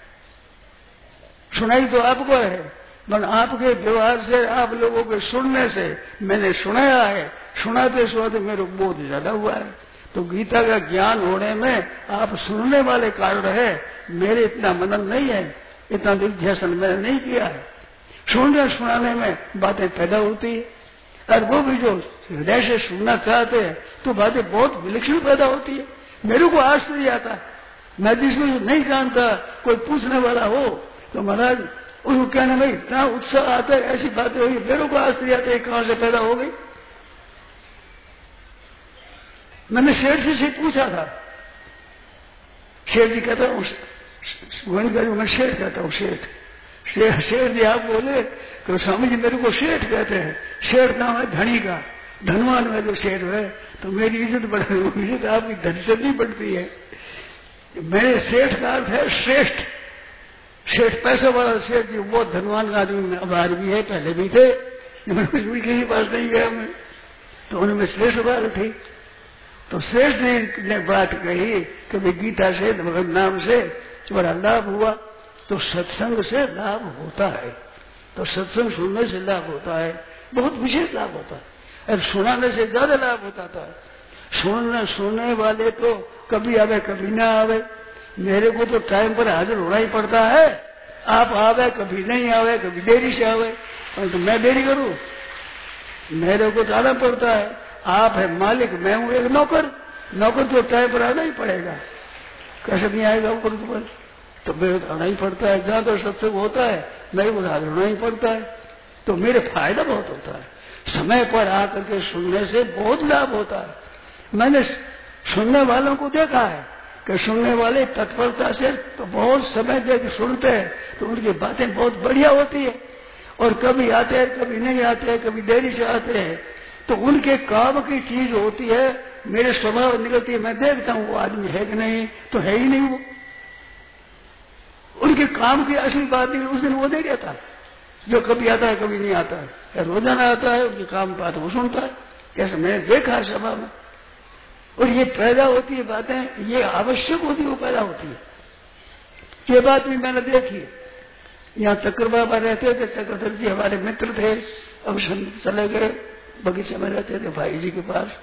सुनाई तो आपको है, पर आपके व्यवहार से, आप लोगों के सुनने से मैंने सुनाया है। सुनाते सुनाते मेरे को बोध ज्यादा हुआ है। तो गीता का ज्ञान होने में आप सुनने वाले कारण है, मेरे इतना मनन नहीं है, इतना निध्यासन मैंने नहीं किया है। सुनने सुनाने में बातें पैदा होती है। और वो भी जो हृदय से सुनना चाहते हैं तो बातें बहुत विलक्षण पैदा होती है। मेरे को आश्चर्य आता है, मैं जिसको नहीं जानता कोई पूछने वाला हो तो महाराज उसको कहना भाई इतना उत्साह आता है, ऐसी बातें हुई, मेरे को आश्चर्य आता है कहां से पैदा हो गई। मैंने शेठ से पूछा था, शेठ जी कहता हूँ मैं शेठ कहता हूँ, शेठ जी आप बोले तो स्वामी जी मेरे को शेठ कहते हैं। शेठ नाम है धनी का, धनवान में जो शेठ है तो मेरी इज्जत बढ़ इज्जत आपकी धन से नहीं बढ़ती है। मेरे शेठ का अर्थ है श्रेष्ठ, शेठ पैसे वाला शेठ जी, वो धनवान आदमी आभार भी है, पहले भी थे, किसी के पास नहीं गया मैं, तो उनमें श्रेष्ठ बात थी। तो श्रेष्ठ ने बात कही कि भाई गीता से भगवत नाम से बड़ा लाभ हुआ, तो सत्संग से लाभ होता है, तो सत्संग सुनने से लाभ होता है, बहुत विशेष लाभ होता है, और सुनाने से ज्यादा लाभ होता था। सुनने वाले तो कभी आवे कभी ना आवे, मेरे को तो टाइम पर हाजिर होना ही पड़ता है। आप आवे कभी नहीं आवे, कभी देरी से आवे, तो मैं देरी करूं, मेरे को तो आना पड़ता है। आप है मालिक, मैं हूं एक नौकर, नौकर तो टाइम पर आना ही पड़ेगा, कैसे नहीं आएगा ऊपर ऊपर, तो मेरे को आना ही पड़ता है। जहां तो सत्संग होता है मेरे को हाजिर होना ही पड़ता है, तो मेरे फायदा बहुत होता है। समय पर आकर के सुनने से बहुत लाभ होता है। मैंने सुनने वालों को देखा है कि सुनने वाले तत्परता से तो बहुत समय देकर सुनते हैं, तो उनकी बातें बहुत बढ़िया होती है, और कभी आते हैं कभी नहीं आते हैं, कभी देरी से आते हैं, तो उनके काम की चीज होती है, मेरे स्वभाव निकलती है, मैं देखता हूं वो आदमी है कि नहीं, तो है ही नहीं वो, उनके काम की असली बात नहीं, उस दिन वो दे देता है, जो कभी आता है कभी नहीं आता है, रोजाना आता है, उनके काम बात वो सुनता है, ऐसा मैंने देखा है सभा में। और ये पैदा होती है बातें, ये आवश्यक होती है, वो पैदा होती है, ये बात भी मैंने देखी। यहाँ चक्र बाबा रहते थे, चक्रधर जी हमारे मित्र थे, अब चले गए, बगीचे में रहते थे भाई जी के पास।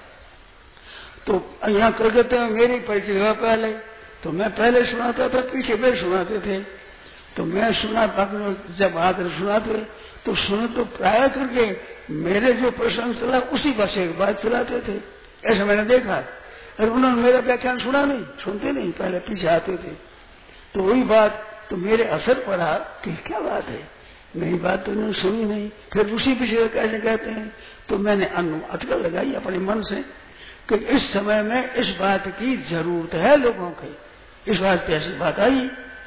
तो यहाँ कलकत्ते में मेरी परिचय हुआ पहले, तो मैं पहले सुनाता था, पीछे वे सुनाते थे, तो मैं सुना, जब आकर सुनाते तो सुने तो प्राय करके मेरे जो प्रसंग चला उसी भाषा की बात चलाते थे, ऐसा मैंने देखा। और उन्होंने मेरा व्याख्यान सुना नहीं, सुनते नहीं, पहले पीछे आते थे, तो वही बात तो मेरे असर पड़ा कि क्या बात है, मेरी बात तो उन्होंने सुनी नहीं, फिर उसी पीछे कैसे कहते हैं। तो मैंने अटकल लगाई अपने मन से कि इस समय में इस बात की जरूरत है लोगों की, इस वास्ते ऐसी बात आई,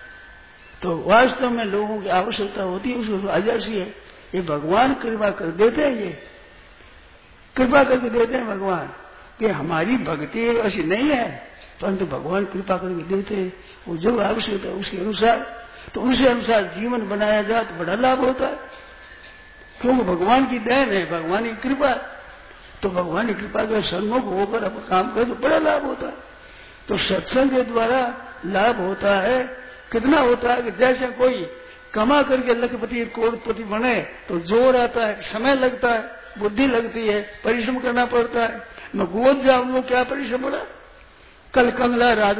तो वास्तव में लोगों की आवश्यकता होती है, उसको आजासी है, ये भगवान कृपा कर देते हैं, ये कृपा करके देते हैं भगवान, कि हमारी भक्ति ऐसी नहीं है, परंतु भगवान कृपा करके देते हैं, वो जो आवश्यकता है उसके अनुसार, तो उनसे अनुसार जीवन बनाया जाए तो बड़ा लाभ होता है, क्योंकि भगवान की देन है, भगवान की कृपा, तो भगवान की कृपा के सन्मुख होकर अब काम करे तो बड़ा लाभ होता है। तो सत्संग के द्वारा लाभ होता है, कितना होता है कि जैसे कोई कमा करके लखपति करोड़पति बने तो जोर आता है, समय लगता है, बुद्धि लगती है, परिश्रम करना पड़ता है। मैं गोद जाऊं वो क्या परिश्रम पड़ा, कल कंगला राज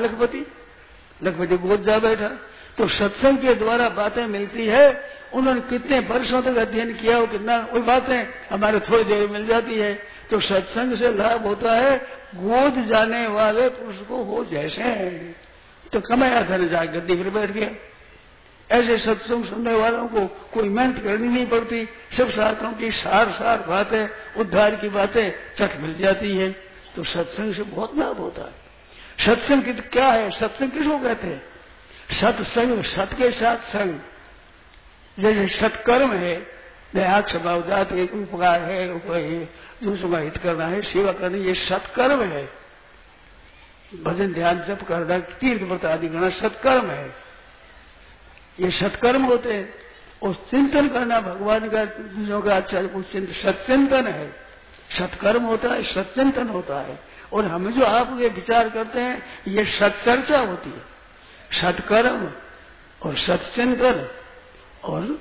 लखपति गोद जा बैठा, तो सत्संग के द्वारा बातें मिलती है, उन्होंने कितने वर्षों तक अध्ययन किया हो, कितना वही बातें हमारे थोड़ी देर मिल जाती है। तो सत्संग से लाभ होता है, गोद जाने वाले पुरुष को हो जैसे हैं, तो कमाया धन जा गद्दी पर बैठ गया। ऐसे सत्संग सुनने वालों को कोई मेहनत करनी नहीं पड़ती, सब शास्त्रों की सार बातें, उद्धार की बातें चट मिल जाती है, तो सत्संग से बहुत लाभ होता है। सत्संग क्या है, सत्संग किसको कहते हैं, सत्संग, सत के साथ संग, जैसे सत्कर्म है, दया स्वभाव जात एक उपकार है, कोई दूसरों हित करना है, सेवा करनी, ये सत्कर्म है। भजन ध्यान जप करना, तीर्थ व्रत आदि करना सत्कर्म है, ये सत्कर्म होते हैं। और चिंतन करना भगवान का, दूसरों का अच्छा सत्चिंतन है, सत्कर्म होता है, सत्चिंतन होता है। और हम जो आप ये विचार करते हैं ये सत्चर्चा होती है, सत्कर्म और सत्चिंतन और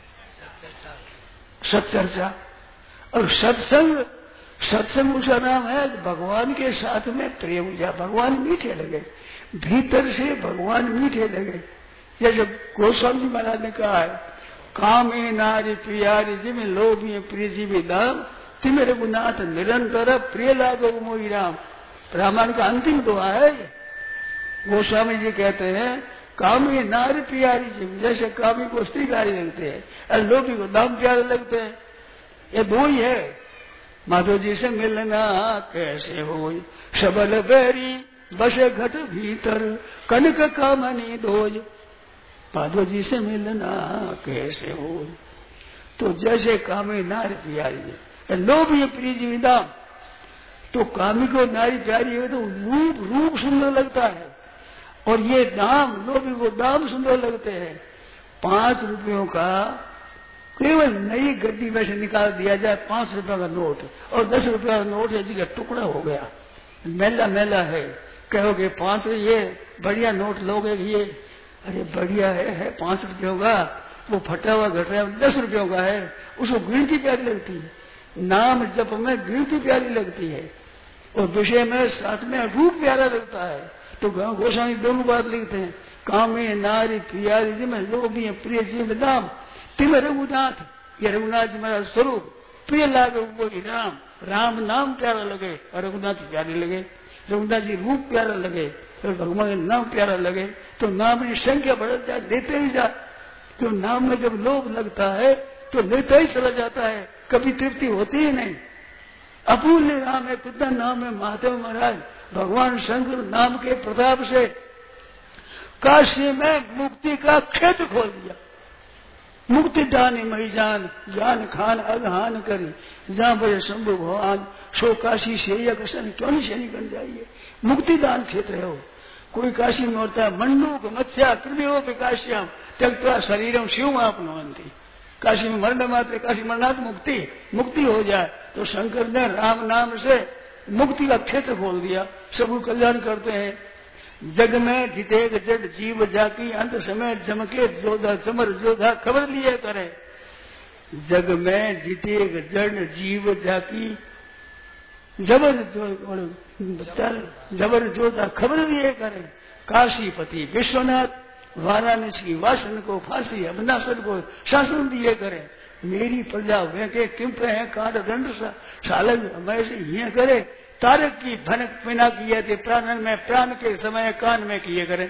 सत्चर्चा और सत्संग। सत्संग उसका नाम है भगवान के साथ में प्रेम, या भगवान मीठे लगे, भीतर से भगवान मीठे लगे। जैसे गोस्वामी महाराज ने कहा है, कामे नारी प्रियारी जिम लोभी प्रिय जीवी दाम तिम रघुनाथ निरंतर प्रिय लागो मोहि राम। रामायण का अंतिम दुआ है। गोस्वामी जी कहते हैं कामी नारी प्यारी जी, जैसे कामी को स्त्री प्यारी लगते हैं और लोभी को दाम प्यारे लगते हैं। ये दो ही है। माधव जी से मिलना कैसे हो, सबल बैरी बसे घट भीतर कनक कामनी धोज। माधव जी से मिलना कैसे हो, तो जैसे कामी नारी प्यारी है, लोभी प्रिय जी दाम। तो कामी को नारी प्यारी है तो रूप सुंदर लगता है, और ये दाम, लोभी को दाम सुंदर लगते हैं। 5 रुपयों का केवल नई गड्डी में से निकाल दिया जाए 5 रुपया का नोट, और 10 रुपया का नोट है जिसका टुकड़ा हो गया, मेला मेला है। कहोगे 5 ये बढ़िया नोट लोगे, ये अरे बढ़िया है 5 रुपयों का, वो फटा हुआ घट रहा है 10 रुपयों का है, उसको गिनती प्यारी लगती है। नाम जप में गिनती प्यारी लगती है, और विषय में साथ में रूप प्यारा लगता है। तो गोस्वामी दोनों बात लिखते हैं, कामे नारी प्यारी जी में लोभी प्रिय जी में दाम। तिम रघुनाथ, ये रघुनाथ जी मेरा स्वरूप प्रिय लागे वो राम। राम नाम प्यारा लगे और रघुनाथ प्यारे लगे, रघुनाथ जी रूप प्यारा लगे और भगवान का नाम प्यारा लगे। तो नाम की संख्या बढ़ जाए, देते ही जा। तो नाम में जब लोभ लगता है तो लेता ही चला जाता है, कभी तृप्ति होती ही नहीं। अपूर्य नाम है, कितना नाम है महादेव महाराज। भगवान शंकर नाम के प्रताप से काशी में मुक्ति का क्षेत्र खोल दिया। मुक्ति दानी मई जान, जान खान अगहान करी, जहां बड़े शंभु भगवान सो काशी से कृष्ण क्यों नहीं शनि बन जाइए। मुक्ति दान क्षेत्र है वो। कोई काशी में होता है मंडूक मत्स्या कृमियो विकाश्याम त्यक्त्वा शरीरम शिव आपनवंती। काशी में मरण मात्र, काशी मरणात् मुक्ति हो जाए। तो शंकर ने राम नाम से मुक्ति का क्षेत्र खोल दिया, सबको कल्याण करते हैं। जग में जितेग जड जीव जाकी, अंत समय जमके जोधा चमर जोधा खबर लिए करे। जग में जितेग जड जीव जाकी, जबर जोधा खबर लिए करे। काशीपति विश्वनाथ वाराणसी वासन को फांसी, अविनाशन को शासन दिए करे। मेरी प्रजा वे के किंप है काट दंड सालग मैं से ये करे। तारक की भनक पिना किए थे प्राण में, प्राण के समय कान में किए करें।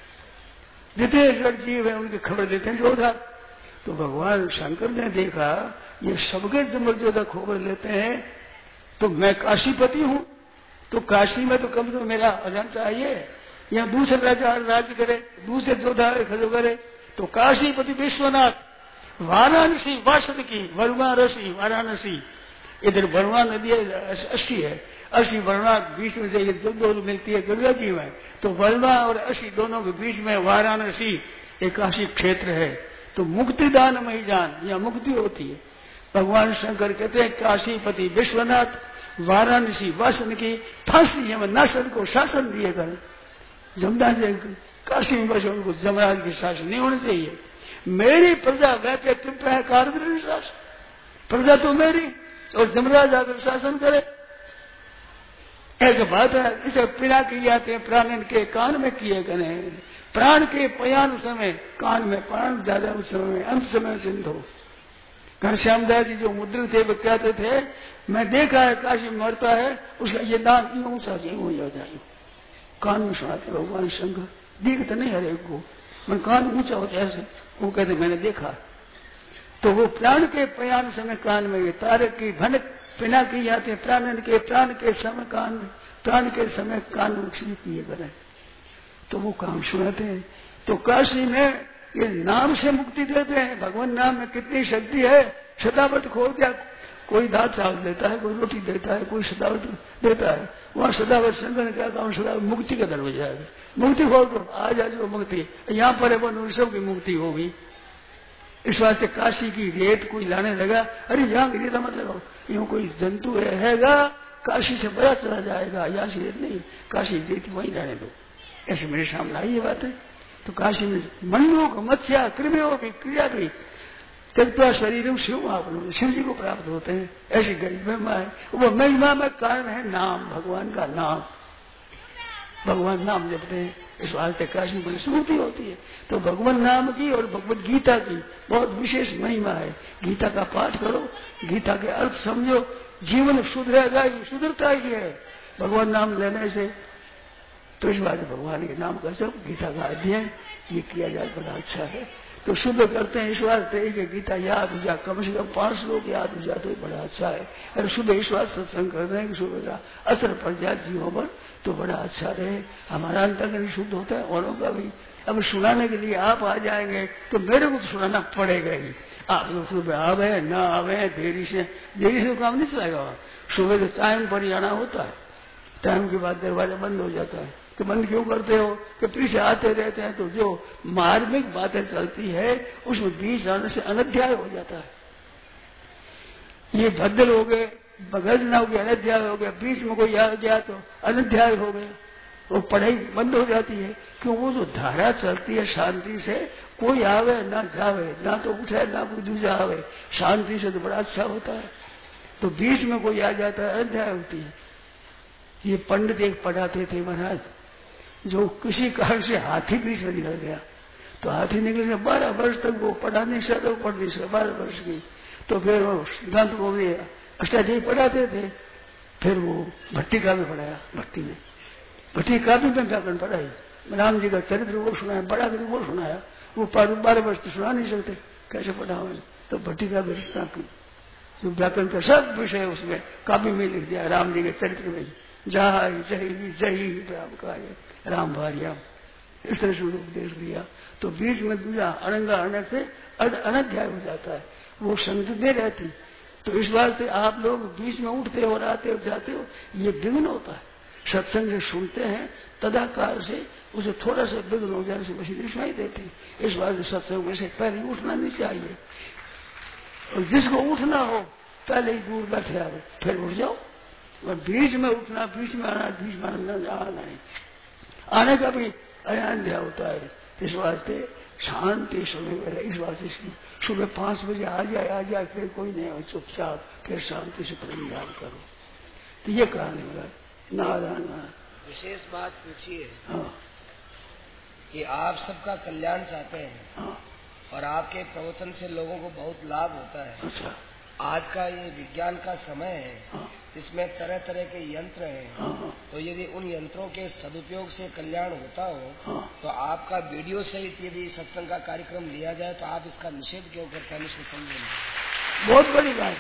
जितने जड़ जीव है उनकी खबर देते हैं जोधा। तो भगवान शंकर ने देखा ये सबके जमर जोधा खबर लेते हैं, तो मैं काशीपति हूँ, तो काशी में तो कम से कम मेरा अजान चाहिए। या दूसरे राजा राज्य करे, दूसरे जोधा खजो करे। तो काशीपति विश्वनाथ वाराणसी वासद की, वर्मा ऋषि वाराणसी, इधर वर्मा नदी 80 है, 80 वर्मा बीच में से जो दोनों मिलती है गंगा जी में, तो वर्मा और 80 दोनों के बीच में वाराणसी एक काशी क्षेत्र है। तो मुक्तिदान में ही जान, यहाँ मुक्ति होती है। भगवान शंकर कहते हैं काशीपति विश्वनाथ वाराणसी वासन की फांसी में नाशन को शासन दिए कर। जमदार काशी में बस उनको जमराज की शासन नहीं होनी चाहिए। मेरी प्रजा वैसे कृपया है कारदृढ़ शासन, प्रजा तो मेरी, और जमराज आकर शासन करे। ऐसा बात है। इसे पिना किए जाते हैं प्राण के कान में किए गए। प्राण के पयान समय कान में प्राण ज्यादा उस समय अंत समय सिंधु। घनश्यामदास जी जो मुद्रित थे वो कहते थे मैं देखा है काशी में मरता है उसका ये दान ऊंचा जी हो जाए। कान में सुनाते भगवान शंकर, दिखते नहीं हर एक को, मैं कान ऊंचा होता है ऐसे। वो कहते मैंने देखा। तो वो प्राण के पयान समय कान में, ये तारक की भनक पिना की जाते प्राण के समय कान में, प्राण के समय कान में किए करें, तो वो काम सुनाते हैं। तो काशी में ये नाम से मुक्ति देते हैं। भगवान नाम में कितनी शक्ति है। सदावत खोल दिया, कोई दाल चावल देता है, कोई रोटी देता है, कोई सदावत देता है। वहां सदावत शंकर ने क्या काम, सदावत मुक्ति का दरवाजा है। मुक्ति खोल दो, आज आज वो मुक्ति यहाँ पर है, वो सब की मुक्ति होगी। इस वास्ते काशी की रेत कोई लाने लगा, अरे यहाँ की रेत मत लगाओ, यूं कोई जंतु रहेगा काशी से बड़ा चला जाएगा, यहाँ से रेत नहीं, काशी रेत वहीं जाने दो। ऐसे मेरे सामने आई ये बात है। तो काशी में मनोक मत्स्या कृमियों भी क्रिया भी त्यक्त्वा शरीर शिव आप लोग शिव जी को प्राप्त होते हैं। ऐसी गरीब महिमा है। वो महिमा में कारण है नाम, भगवान का नाम। भगवान नाम जपते हैं, इस वास्ते काशी में स्मृति होती है। तो भगवान नाम की और भगवत गीता की बहुत विशेष महिमा है। गीता का पाठ करो, गीता के अर्थ समझो, जीवन सुधरेगा, सुधरता ही है भगवान नाम लेने से। तो इस बात भगवान के नाम का जब गीता का अध्ययन ये किया जाए बड़ा अच्छा है। तो शुद्ध करते हैं इस बात से कि गीता याद हो जाए, कम से कम 5 श्लोक याद हो जाए तो बड़ा अच्छा है। अगर शुद्ध इस बात सत्संग करते हैं कि शुद्ध का असर पड़ जाए जीवों पर तो बड़ा अच्छा रहे। हमारा अंतर्गत शुद्ध होता है, औरों का भी। अब सुनाने के लिए आप आ जाएंगे तो मेरे को तो सुनाना पड़ेगा ही। आप लोग सुबह आवे ना आवे, देरी से काम नहीं चलेगा। सुबह तो टाइम पर ही आना होता है, टाइम के बाद दरवाजा बंद हो जाता है। तो बंद क्यों करते हो कि पीछे आते रहते हैं तो जो मार्मिक बातें चलती है उसमें बीच आने से अनध्याय हो जाता है। ये बदल हो गए, बगज ना हो गया, अनध्याय हो गया, बीच में कोई आ गया तो अनध्याय हो गया, वो पढ़ाई बंद हो जाती है। क्यों? वो जो धारा चलती है शांति से, कोई आवे ना जावे, ना तो उठे ना कोई दूसरा आवे, शांति से तो बड़ा अच्छा होता है। तो बीच में कोई आ जाता है अनध्याय होती है। ये पंडित एक पढ़ाते थे महाराज, जो किसी कारण से हाथी बीच में निकल गया, तो हाथी निकलने से 12 वर्ष तक वो पढ़ा नहीं सकता, वो पढ़ नहीं सकता 12 वर्ष की। तो फिर वो सिद्धांत को भी अष्टाध्यायी पढ़ाते थे, फिर वो भट्टिका भी पढ़ाया, भट्टिका भी में व्याकरण पढ़ाई, राम जी का चरित्र वो सुनाया, बड़ा कर वो सुनाया। वो 12 वर्ष तो सुना नहीं सकते, कैसे पढ़ाओ? तो भट्टिका भी रचना की, जो व्याकरण का सब विषय उसमें काव्य में लिख दिया, राम जी के चरित्र में, जय जय जय राम का राम भार्या, इस तरह से उपदेश दिया। तो बीच में दूसरा अनंगा अनग से अनध्याय हो जाता है, वो संतुलित रहती। तो इस बात से आप लोग बीच में उठते हो और आते हो जाते हो, ये विघ्न होता है। सत्संग से सुनते हैं तदाकार से उसे थोड़ा सा विघ्न हो जाने से बसी दिखाई देती। इस बात से सत्संग में से पहले उठना नहीं चाहिए, और जिसको उठना हो पहले ही दूर बैठे आओ, फिर उठ जाओ। और बीच में उठना, बीच में आना, बीच में आना नहीं, आने का भी अनाध्याय होता है। इस वास्ते शांति सुबह, इस वास्ते सुबह 5 बजे आ जाए, फिर कोई नहीं हो, चुपचाप फिर शांति से प्रणिधान करो। तो ये कहने वाला नारायण।
विशेष बात पूछिए।
हाँ,
कि आप सबका कल्याण चाहते हैं।
हाँ,
और आपके प्रवचन से लोगों को बहुत लाभ होता है।
अच्छा,
आज का ये विज्ञान का समय है,
हाँ,
इसमें तरह तरह के यंत्र हैं।
हाँ,
तो यदि उन यंत्रों के सदुपयोग से कल्याण होता हो,
हाँ,
तो आपका वीडियो सहित यदि सत्संग का कार्यक्रम लिया जाए तो आप इसका निषेध क्यों करते हैं? इसको समझे नहीं।
बहुत बड़ी बात,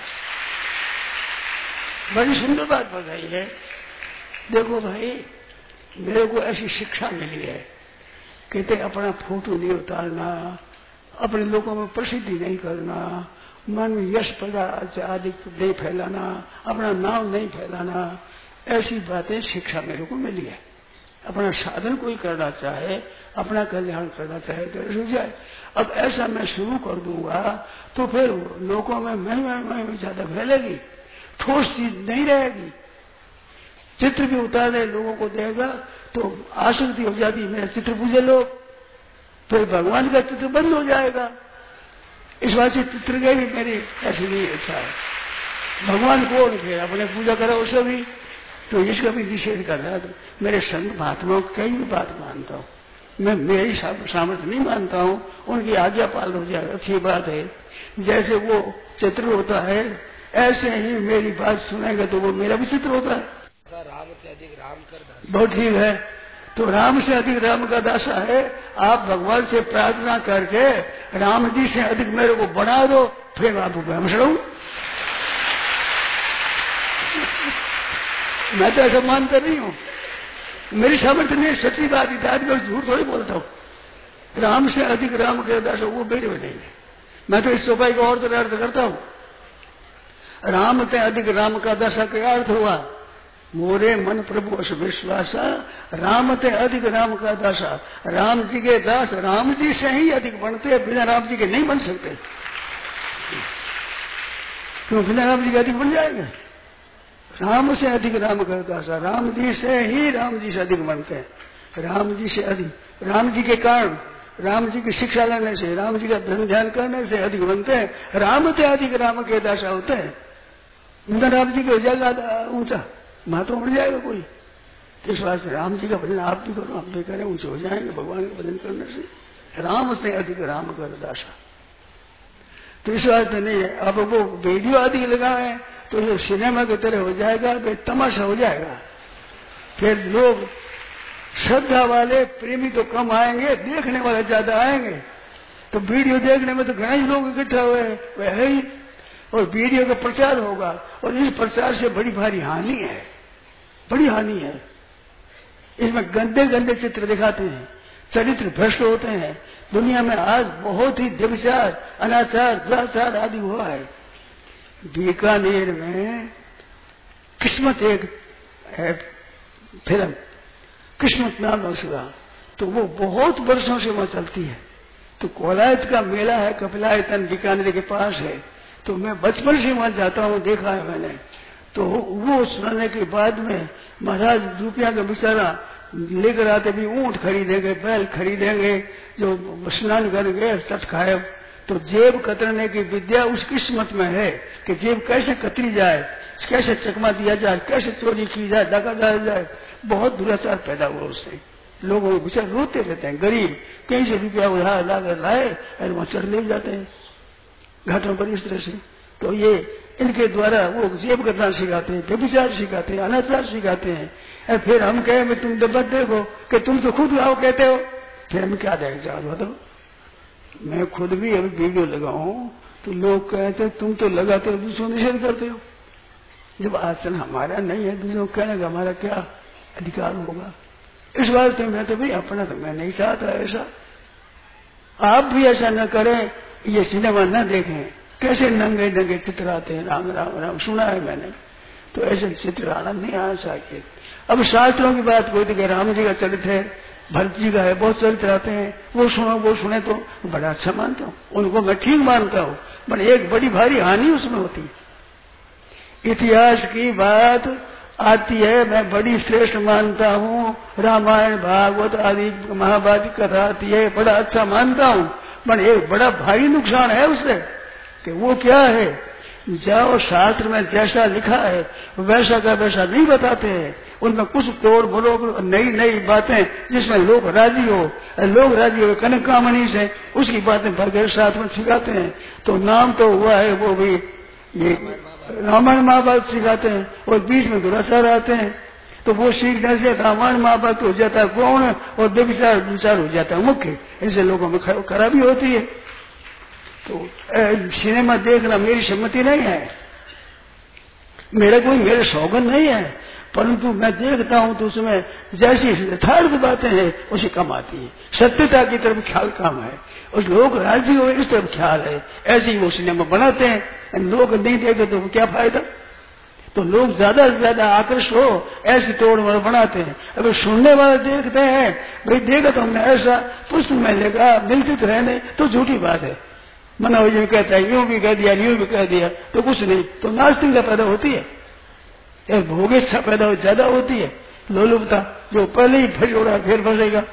बड़ी सुंदर बात बताई है। देखो भाई, मेरे को ऐसी शिक्षा मिली है, कहते अपना फोटो नहीं उतारना, अपने लोगों में प्रसिद्धि नहीं करना, मन में यश पदार्थ आदि नहीं फैलाना, अपना नाम नहीं फैलाना, ऐसी बातें शिक्षा मेरे को मिली है। अपना साधन कोई करना चाहे, अपना कल्याण करना चाहे तो ऐसा जाए। अब ऐसा मैं शुरू कर दूंगा तो फिर लोगों में मैं ज्यादा फैलेगी, ठोस चीज नहीं रहेगी। चित्र भी उतार दे लोगों को देगा तो आसक्ति हो जाती, मेरा चित्र पूजे लोग, फिर भगवान का चित्र बंद हो जाएगा। इस बात से चित्र के भी मेरी ऐसी नहीं अच्छा है। भगवान को फिर अपने पूजा करो उसे भी, तो इसका भी निषेध कर रहा है। तो मेरे संत महात्माओं की कई भी बात मानता हूँ मैं, मेरी सामर्थ्य नहीं मानता हूँ, उनकी आज्ञा पालन हो जाए अच्छी बात है। जैसे वो चित्र होता है ऐसे ही मेरी बात सुनेगा तो वो मेरा भी चित्र होता है।
राम से अधिक राम कर दासा।
बहुत ठीक है, तो राम से अधिक राम का दासा है। आप भगवान से प्रार्थना करके राम जी से अधिक मेरे को बना दो, फिर मैं आपको ब्रह्म चढ़ाऊं। मैं तो ऐसा मानता नहीं हूं, मेरी सामर्थ्य नहीं, सच्ची बात इत्यादि मैं झूठ थोड़ी बोलता हूं। राम से अधिक राम का दासा वो मेरे में नहीं है। मैं तो इस चौपाई का और तो अर्थ करता हूं, राम से अधिक राम का दासा का अर्थ हुआ मोरे मन प्रभु अस विश्वासा, राम ते अधिक राम का दासा। राम जी के दास राम जी से ही अधिक बनते, बिना राम जी के नहीं बन सकते। क्यों बिना राम जी के अधिक बन जाएगा? राम से अधिक राम का दासा, राम जी से ही राम जी से अधिक बनते हैं। राम जी से अधिक, राम जी के कारण, राम जी की शिक्षा लेने से, राम जी का धन ध्यान करने से अधिक बनते हैं। राम से अधिक राम के दासा होते हैं। बिना राम जी के हो जाएगा ऊंचा, महत्व बढ़ जाएगा कोई। इस बात से राम जी का भजन आप भी करो, आप भी करें, ऊंचे हो जाएंगे भगवान का भजन करने से। राम से अधिक राम कर दासा, तो इस बात नहीं है। अब वो वीडियो आदि लगाए तो ये सिनेमा की तरह हो जाएगा, फिर तमाशा हो जाएगा। फिर लोग श्रद्धा वाले प्रेमी तो कम आएंगे, देखने वाले ज्यादा आएंगे। तो वीडियो देखने में तो घने ही लोग इकट्ठा हुए हैं, वह है ही। और वीडियो का प्रचार होगा, और इस प्रचार से बड़ी भारी हानि है, बड़ी हानि है। इसमें गंदे गंदे चित्र दिखाते हैं, चरित्र भ्रष्ट होते हैं। दुनिया में आज बहुत ही व्यभिचार, अनाचार, दुराचार आदि हुआ है। बीकानेर में किस्मत एक है फिल्म, किस्मत नाम उसका, तो वो बहुत वर्षों से वहां चलती है। तो कोलायत का मेला है, कपिलायतन बीकानेर के पास है। तो मैं बचपन से वहां जाता हूँ, देखा है मैंने। तो वो सुनाने के बाद में महाराज रुपया का बेचारा लेकर आते भी, ऊंट खरीदेंगे, बैल खरीदेंगे, जो स्नान करेंगे, सट खाए। तो जेब कतरने की विद्या उस किस्मत में है कि जेब कैसे कतरी जाए, कैसे चकमा दिया जाए, कैसे चोरी की जाए, डाका डाला जाए। बहुत दुराचार पैदा हुआ उससे। लोग बेचारे रोते रहते हैं, गरीब कहीं से रुपया उधार लाकर लाए और वहां चढ़ ले जाते हैं घाटों पर इस तरह से। तो ये इनके द्वारा वो जेब करना सिखाते हैं, व्यभिचार सिखाते हैं, अनाचार सिखाते हैं। और फिर हम कहे तुम दबत देखो कि तुम तो खुद आओ कहते हो, फिर हम क्या देख जाओ बताओ। मैं खुद भी अभी वीडियो लगाऊं तो लोग कहते तुम तो लगाते हो, दूसरों निषेध करते हो। जब आचरण हमारा नहीं है, दूसरों कहने का हमारा क्या अधिकार होगा। इस बात से मैं तो भाई अपना तो मैं नहीं चाहता ऐसा। आप भी ऐसा न करें, ये सिनेमा न देखें, कैसे नंगे नंगे चित्र आते हैं, राम राम राम सुना है मैंने। तो ऐसे चित्र आना नहीं आना चाहिए। अब शास्त्रों की बात कोई तो राम जी का चरित्र है, भरत जी का है, बहुत चरित्र आते हैं, वो सुनो वो सुने तो बड़ा अच्छा मानता हूँ, उनको मैं ठीक मानता हूँ। पर एक बड़ी भारी हानि उसमें होती है। इतिहास की बात आती है, मैं बड़ी श्रेष्ठ मानता हूँ। रामायण भागवत आदि महाभारत की कथा आती है, बड़ा अच्छा मानता हूँ। पर एक बड़ा भारी नुकसान है उससे कि वो क्या है, जाओ शास्त्र में जैसा लिखा है वैसा का वैसा नहीं बताते हैं। उनमें कुछ तोड़ मरोड़ नई नई बातें जिसमें लोग राजी हो, लोग राजी हो कनक कामनी से उसकी बातें भरकर साथ में सिखाते हैं। तो नाम तो हुआ है वो भी ये रामायण महाभारत सिखाते हैं, और बीच में दुराचार आते हैं। तो वो सीखने से रामायण महाभारत हो जाता है गौण, और विचार हो जाता है मुख्य। ऐसे लोगों में खराबी होती है। तो सिनेमा देखना मेरी सम्मति नहीं है, मेरे शौगन नहीं है। परंतु मैं देखता हूं तो उसमें जैसी यथार्थ बातें हैं उसी कम आती है। सत्यता की तरफ ख्याल कम है, उस लोग राजी हो इस तरफ ख्याल है। ऐसे ही वो सिनेमा बनाते हैं, लोग नहीं देखे तो क्या फायदा। तो लोग ज्यादा से ज्यादा आकर्षित हो ऐसी तोड़ मोड़ बनाते हैं। अगर सुनने वाले देखते हैं, भाई देखा तो हमने ऐसा पुस्तक में लेगा मिलते रहने, तो झूठी बात है। मनोरंजन कहता है यूं भी कह दिया यूं भी कह दिया तो कुछ नहीं, तो नास्तिकता पैदा होती है, भोग इच्छा पैदा ज्यादा होती है, लोलुपता जो पहले ही फंसोड़ा फिर फंसेगा।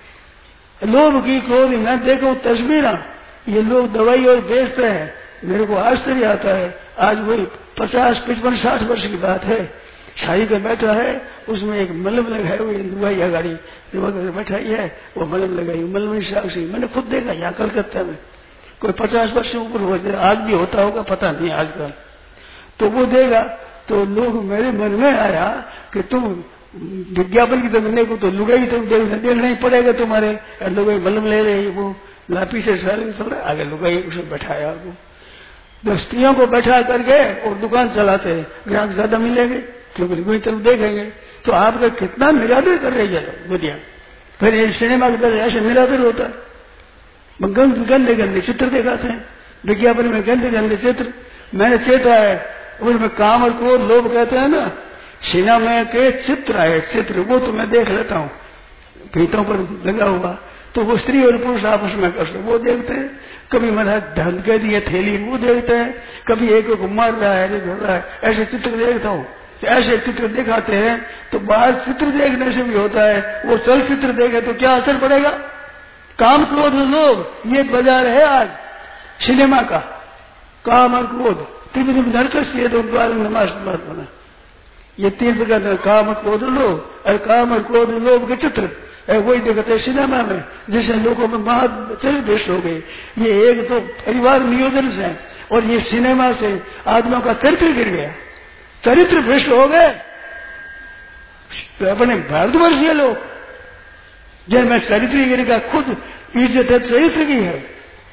लोभ की क्रोध मैं देखूं तस्वीरें ये लोग दवाई और बेचते हैं, मेरे को आश्चर्य आता है। आज वही 50, 55, 60 वर्ष की बात है, शाही का बैठा है, उसमें एक मलम लगाई हुई दवाई गाड़ी बैठा ही है, वो मलम लगाई मलम साक्षी मैंने खुद देखा यहाँ कलकत्ता में। कोई 50 वर्ष से ऊपर हो जाए, आज भी होता होगा पता नहीं आजकल। तो वो देगा तो लोग मेरे मन में आया कि तुम विज्ञापन की तो मिलने को तो लुगाई तुम देखना ही पड़ेगा तुम्हारे। लुगाई मलम ले रही, वो लापी से सारे आगे लुगाई उसे बैठाया, वो स्त्रियों को बैठा करके और दुकान चलाते हैं, ग्राहक ज्यादा मिलेंगे क्योंकि लुगाई तरफ देखेंगे। तो आपका कितना निरादर कर रही है दुनिया। फिर सिनेमा के तरह ऐसे निरादर होता है, गंदे गंदे चित्र दिखाते हैं विज्ञापन में, गंदे गंदे चित्र। मैंने चेता है उसमें काम और क्रोध लोग कहते हैं ना, सिनेमा के चित्र है, चित्र वो तो मैं देख लेता हूँ फीतों पर लगा हुआ, तो वो स्त्री और पुरुष आपस में करते वो देखते हैं। कभी मेरा धन कह दिया थैली वो देखते हैं, कभी एक को मार रहा है झोल रहा है, ऐसे चित्र देखता हूँ। ऐसे चित्र दिखाते हैं तो बाहर चित्र देखने से भी होता है, वो चलचित्र देखे तो क्या असर पड़ेगा। काम क्रोध लोग ये बाजार है आज सिनेमा का, काम और क्रोध त्रिविध नरकस तो नमाज बना। ये 3 प्रकार काम क्रोध लोग और काम और क्रोध लोग के चित्र वही देखते सिनेमा में, जिससे लोगों में महाचरित हो गए। ये एक तो परिवार नियोजन से और ये सिनेमा से आदमियों का चरित्र गिर गया। चरित्र भ्रष्ट हो गए तो अपने भारतवर्षीय लोग जिनमें चरित्र का खुद इज्जत है चरित्र की है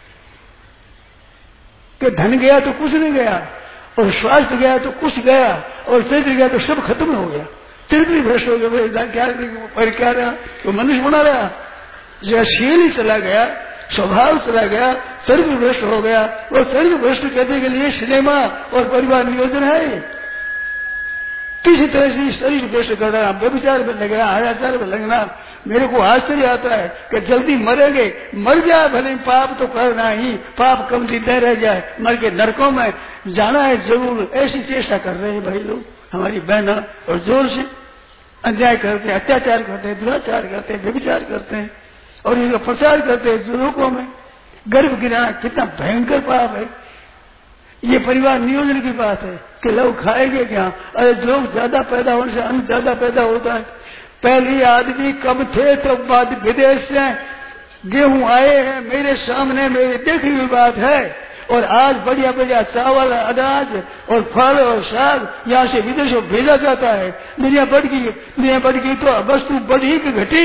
कि धन गया तो कुछ नहीं गया और स्वास्थ्य गया तो कुछ गया और चरित्र गया तो सब खत्म हो गया। चरित्र भ्रष्ट हो गया क्या रहा तो मनुष्य बना रहा जब शील ही चला गया स्वभाव चला गया चरित्र भ्रष्ट हो गया और चरित्र भ्रष्ट करने के लिए सिनेमा और परिवार नियोजन है। किसी तरह से शरीर भ्रष्ट कर रहा व्यभिचार में लगना आचार में लगना। मेरे को आश्चर्य आता है कि जल्दी मरेंगे मर जाए भले पाप तो करना ही पाप कम जिंदा रह जाए मर के नरकों में जाना है जरूर ऐसी चेष्टा कर रहे हैं भाई लोग हमारी बहना और जोर से अन्याय करते हैं अत्याचार करते हैं दुराचार करते हैं व्यभिचार करते हैं और इसका प्रचार करते हैं लोगों में। गर्भ गिराना कितना भयंकर पाप है। ये परिवार नियोजन की बात है कि लोग खाएंगे क्या। अरे लोग ज्यादा पैदा होने से अन्न ज्यादा पैदा होता है। पहले आदमी कब थे तो बाद विदेश से गेहूं आए हैं मेरे सामने मेरी देखी हुई बात है और आज बढ़िया बढ़िया चावल अनाज और फल और साग यहाँ से विदेशों भेजा जाता है। दुनिया बढ़ गई तो वस्तु बढ़ी कि घटी।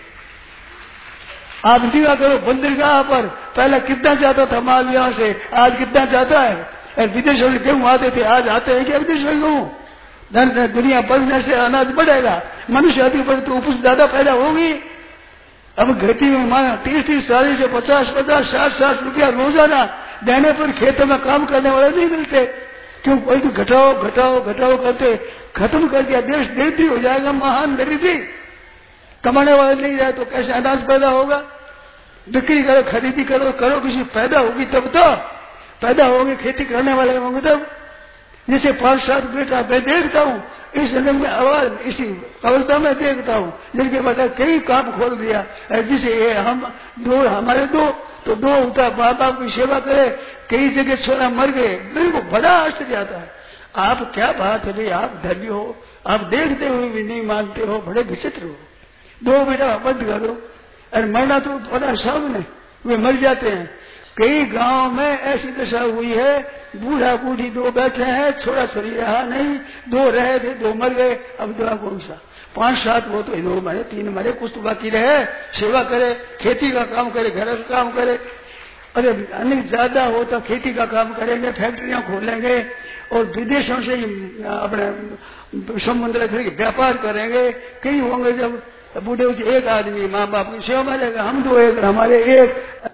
आप दिवा करो बंदरगाह पर पहले कितना जाता था माल यहाँ से आज कितना जाता है। और विदेशों से गेहूं आते थे आज आते हैं क्या विदेश में गेहूं। धन दुनिया बढ़ने से अनाज बढ़ेगा मनुष्य अधिक बढ़े तो उपज ज्यादा पैदा होगी। अब खेती में माना 30-30 40 से 50-50 60-60 रुपया रोजाना देने पर खेतों में काम करने वाले नहीं मिलते। क्यों कोई तो घटाओ करते खत्म कर दिया। देश दरिद्री हो जाएगा महान दरिद्री। कमाने वाले नहीं रहे तो कैसे अनाज पैदा होगा। बिक्री करो खरीदी करो किसी पैदा होगी तब तो पैदा होगी खेती करने वाले होंगे तब। जैसे 5-7 बेटा मैं देखता हूँ इस जन्म में आवाज इसी अवस्था में देखता हूँ जिनके बाद कई काम खोल दिया। जिसे हमारे दो होता माँ बाप की सेवा करे कई जगह छोरा मर गए। मेरे को बड़ा आश्चर्य आता है। आप क्या बात है भाई आप धर्मी हो आप देखते हुए भी नहीं मानते हो बड़े विचित्र हो। 2 बेटा बंद करो और मरना तो पता सामने वे मर जाते हैं। कई गांव में ऐसी दशा हुई है बूढ़ा बूढ़ी 2 बैठे हैं छोरा छोरी रहा नहीं 2 रहे थे 2 मर गए। अब 2 कौन सा 5-7 वो तो 2 मरे 3 मरे कुछ तो बाकी रहे सेवा करे खेती का काम करे घर का काम करे। अरे अनेक ज्यादा हो तो खेती का काम करेंगे फैक्ट्रियां खोलेंगे और विदेशों से अपने संबंध रखेंगे व्यापार करेंगे। कई होंगे जब बूढ़े एक आदमी माँ बाप की सेवा में रहेगा हम 2 एक हमारे एक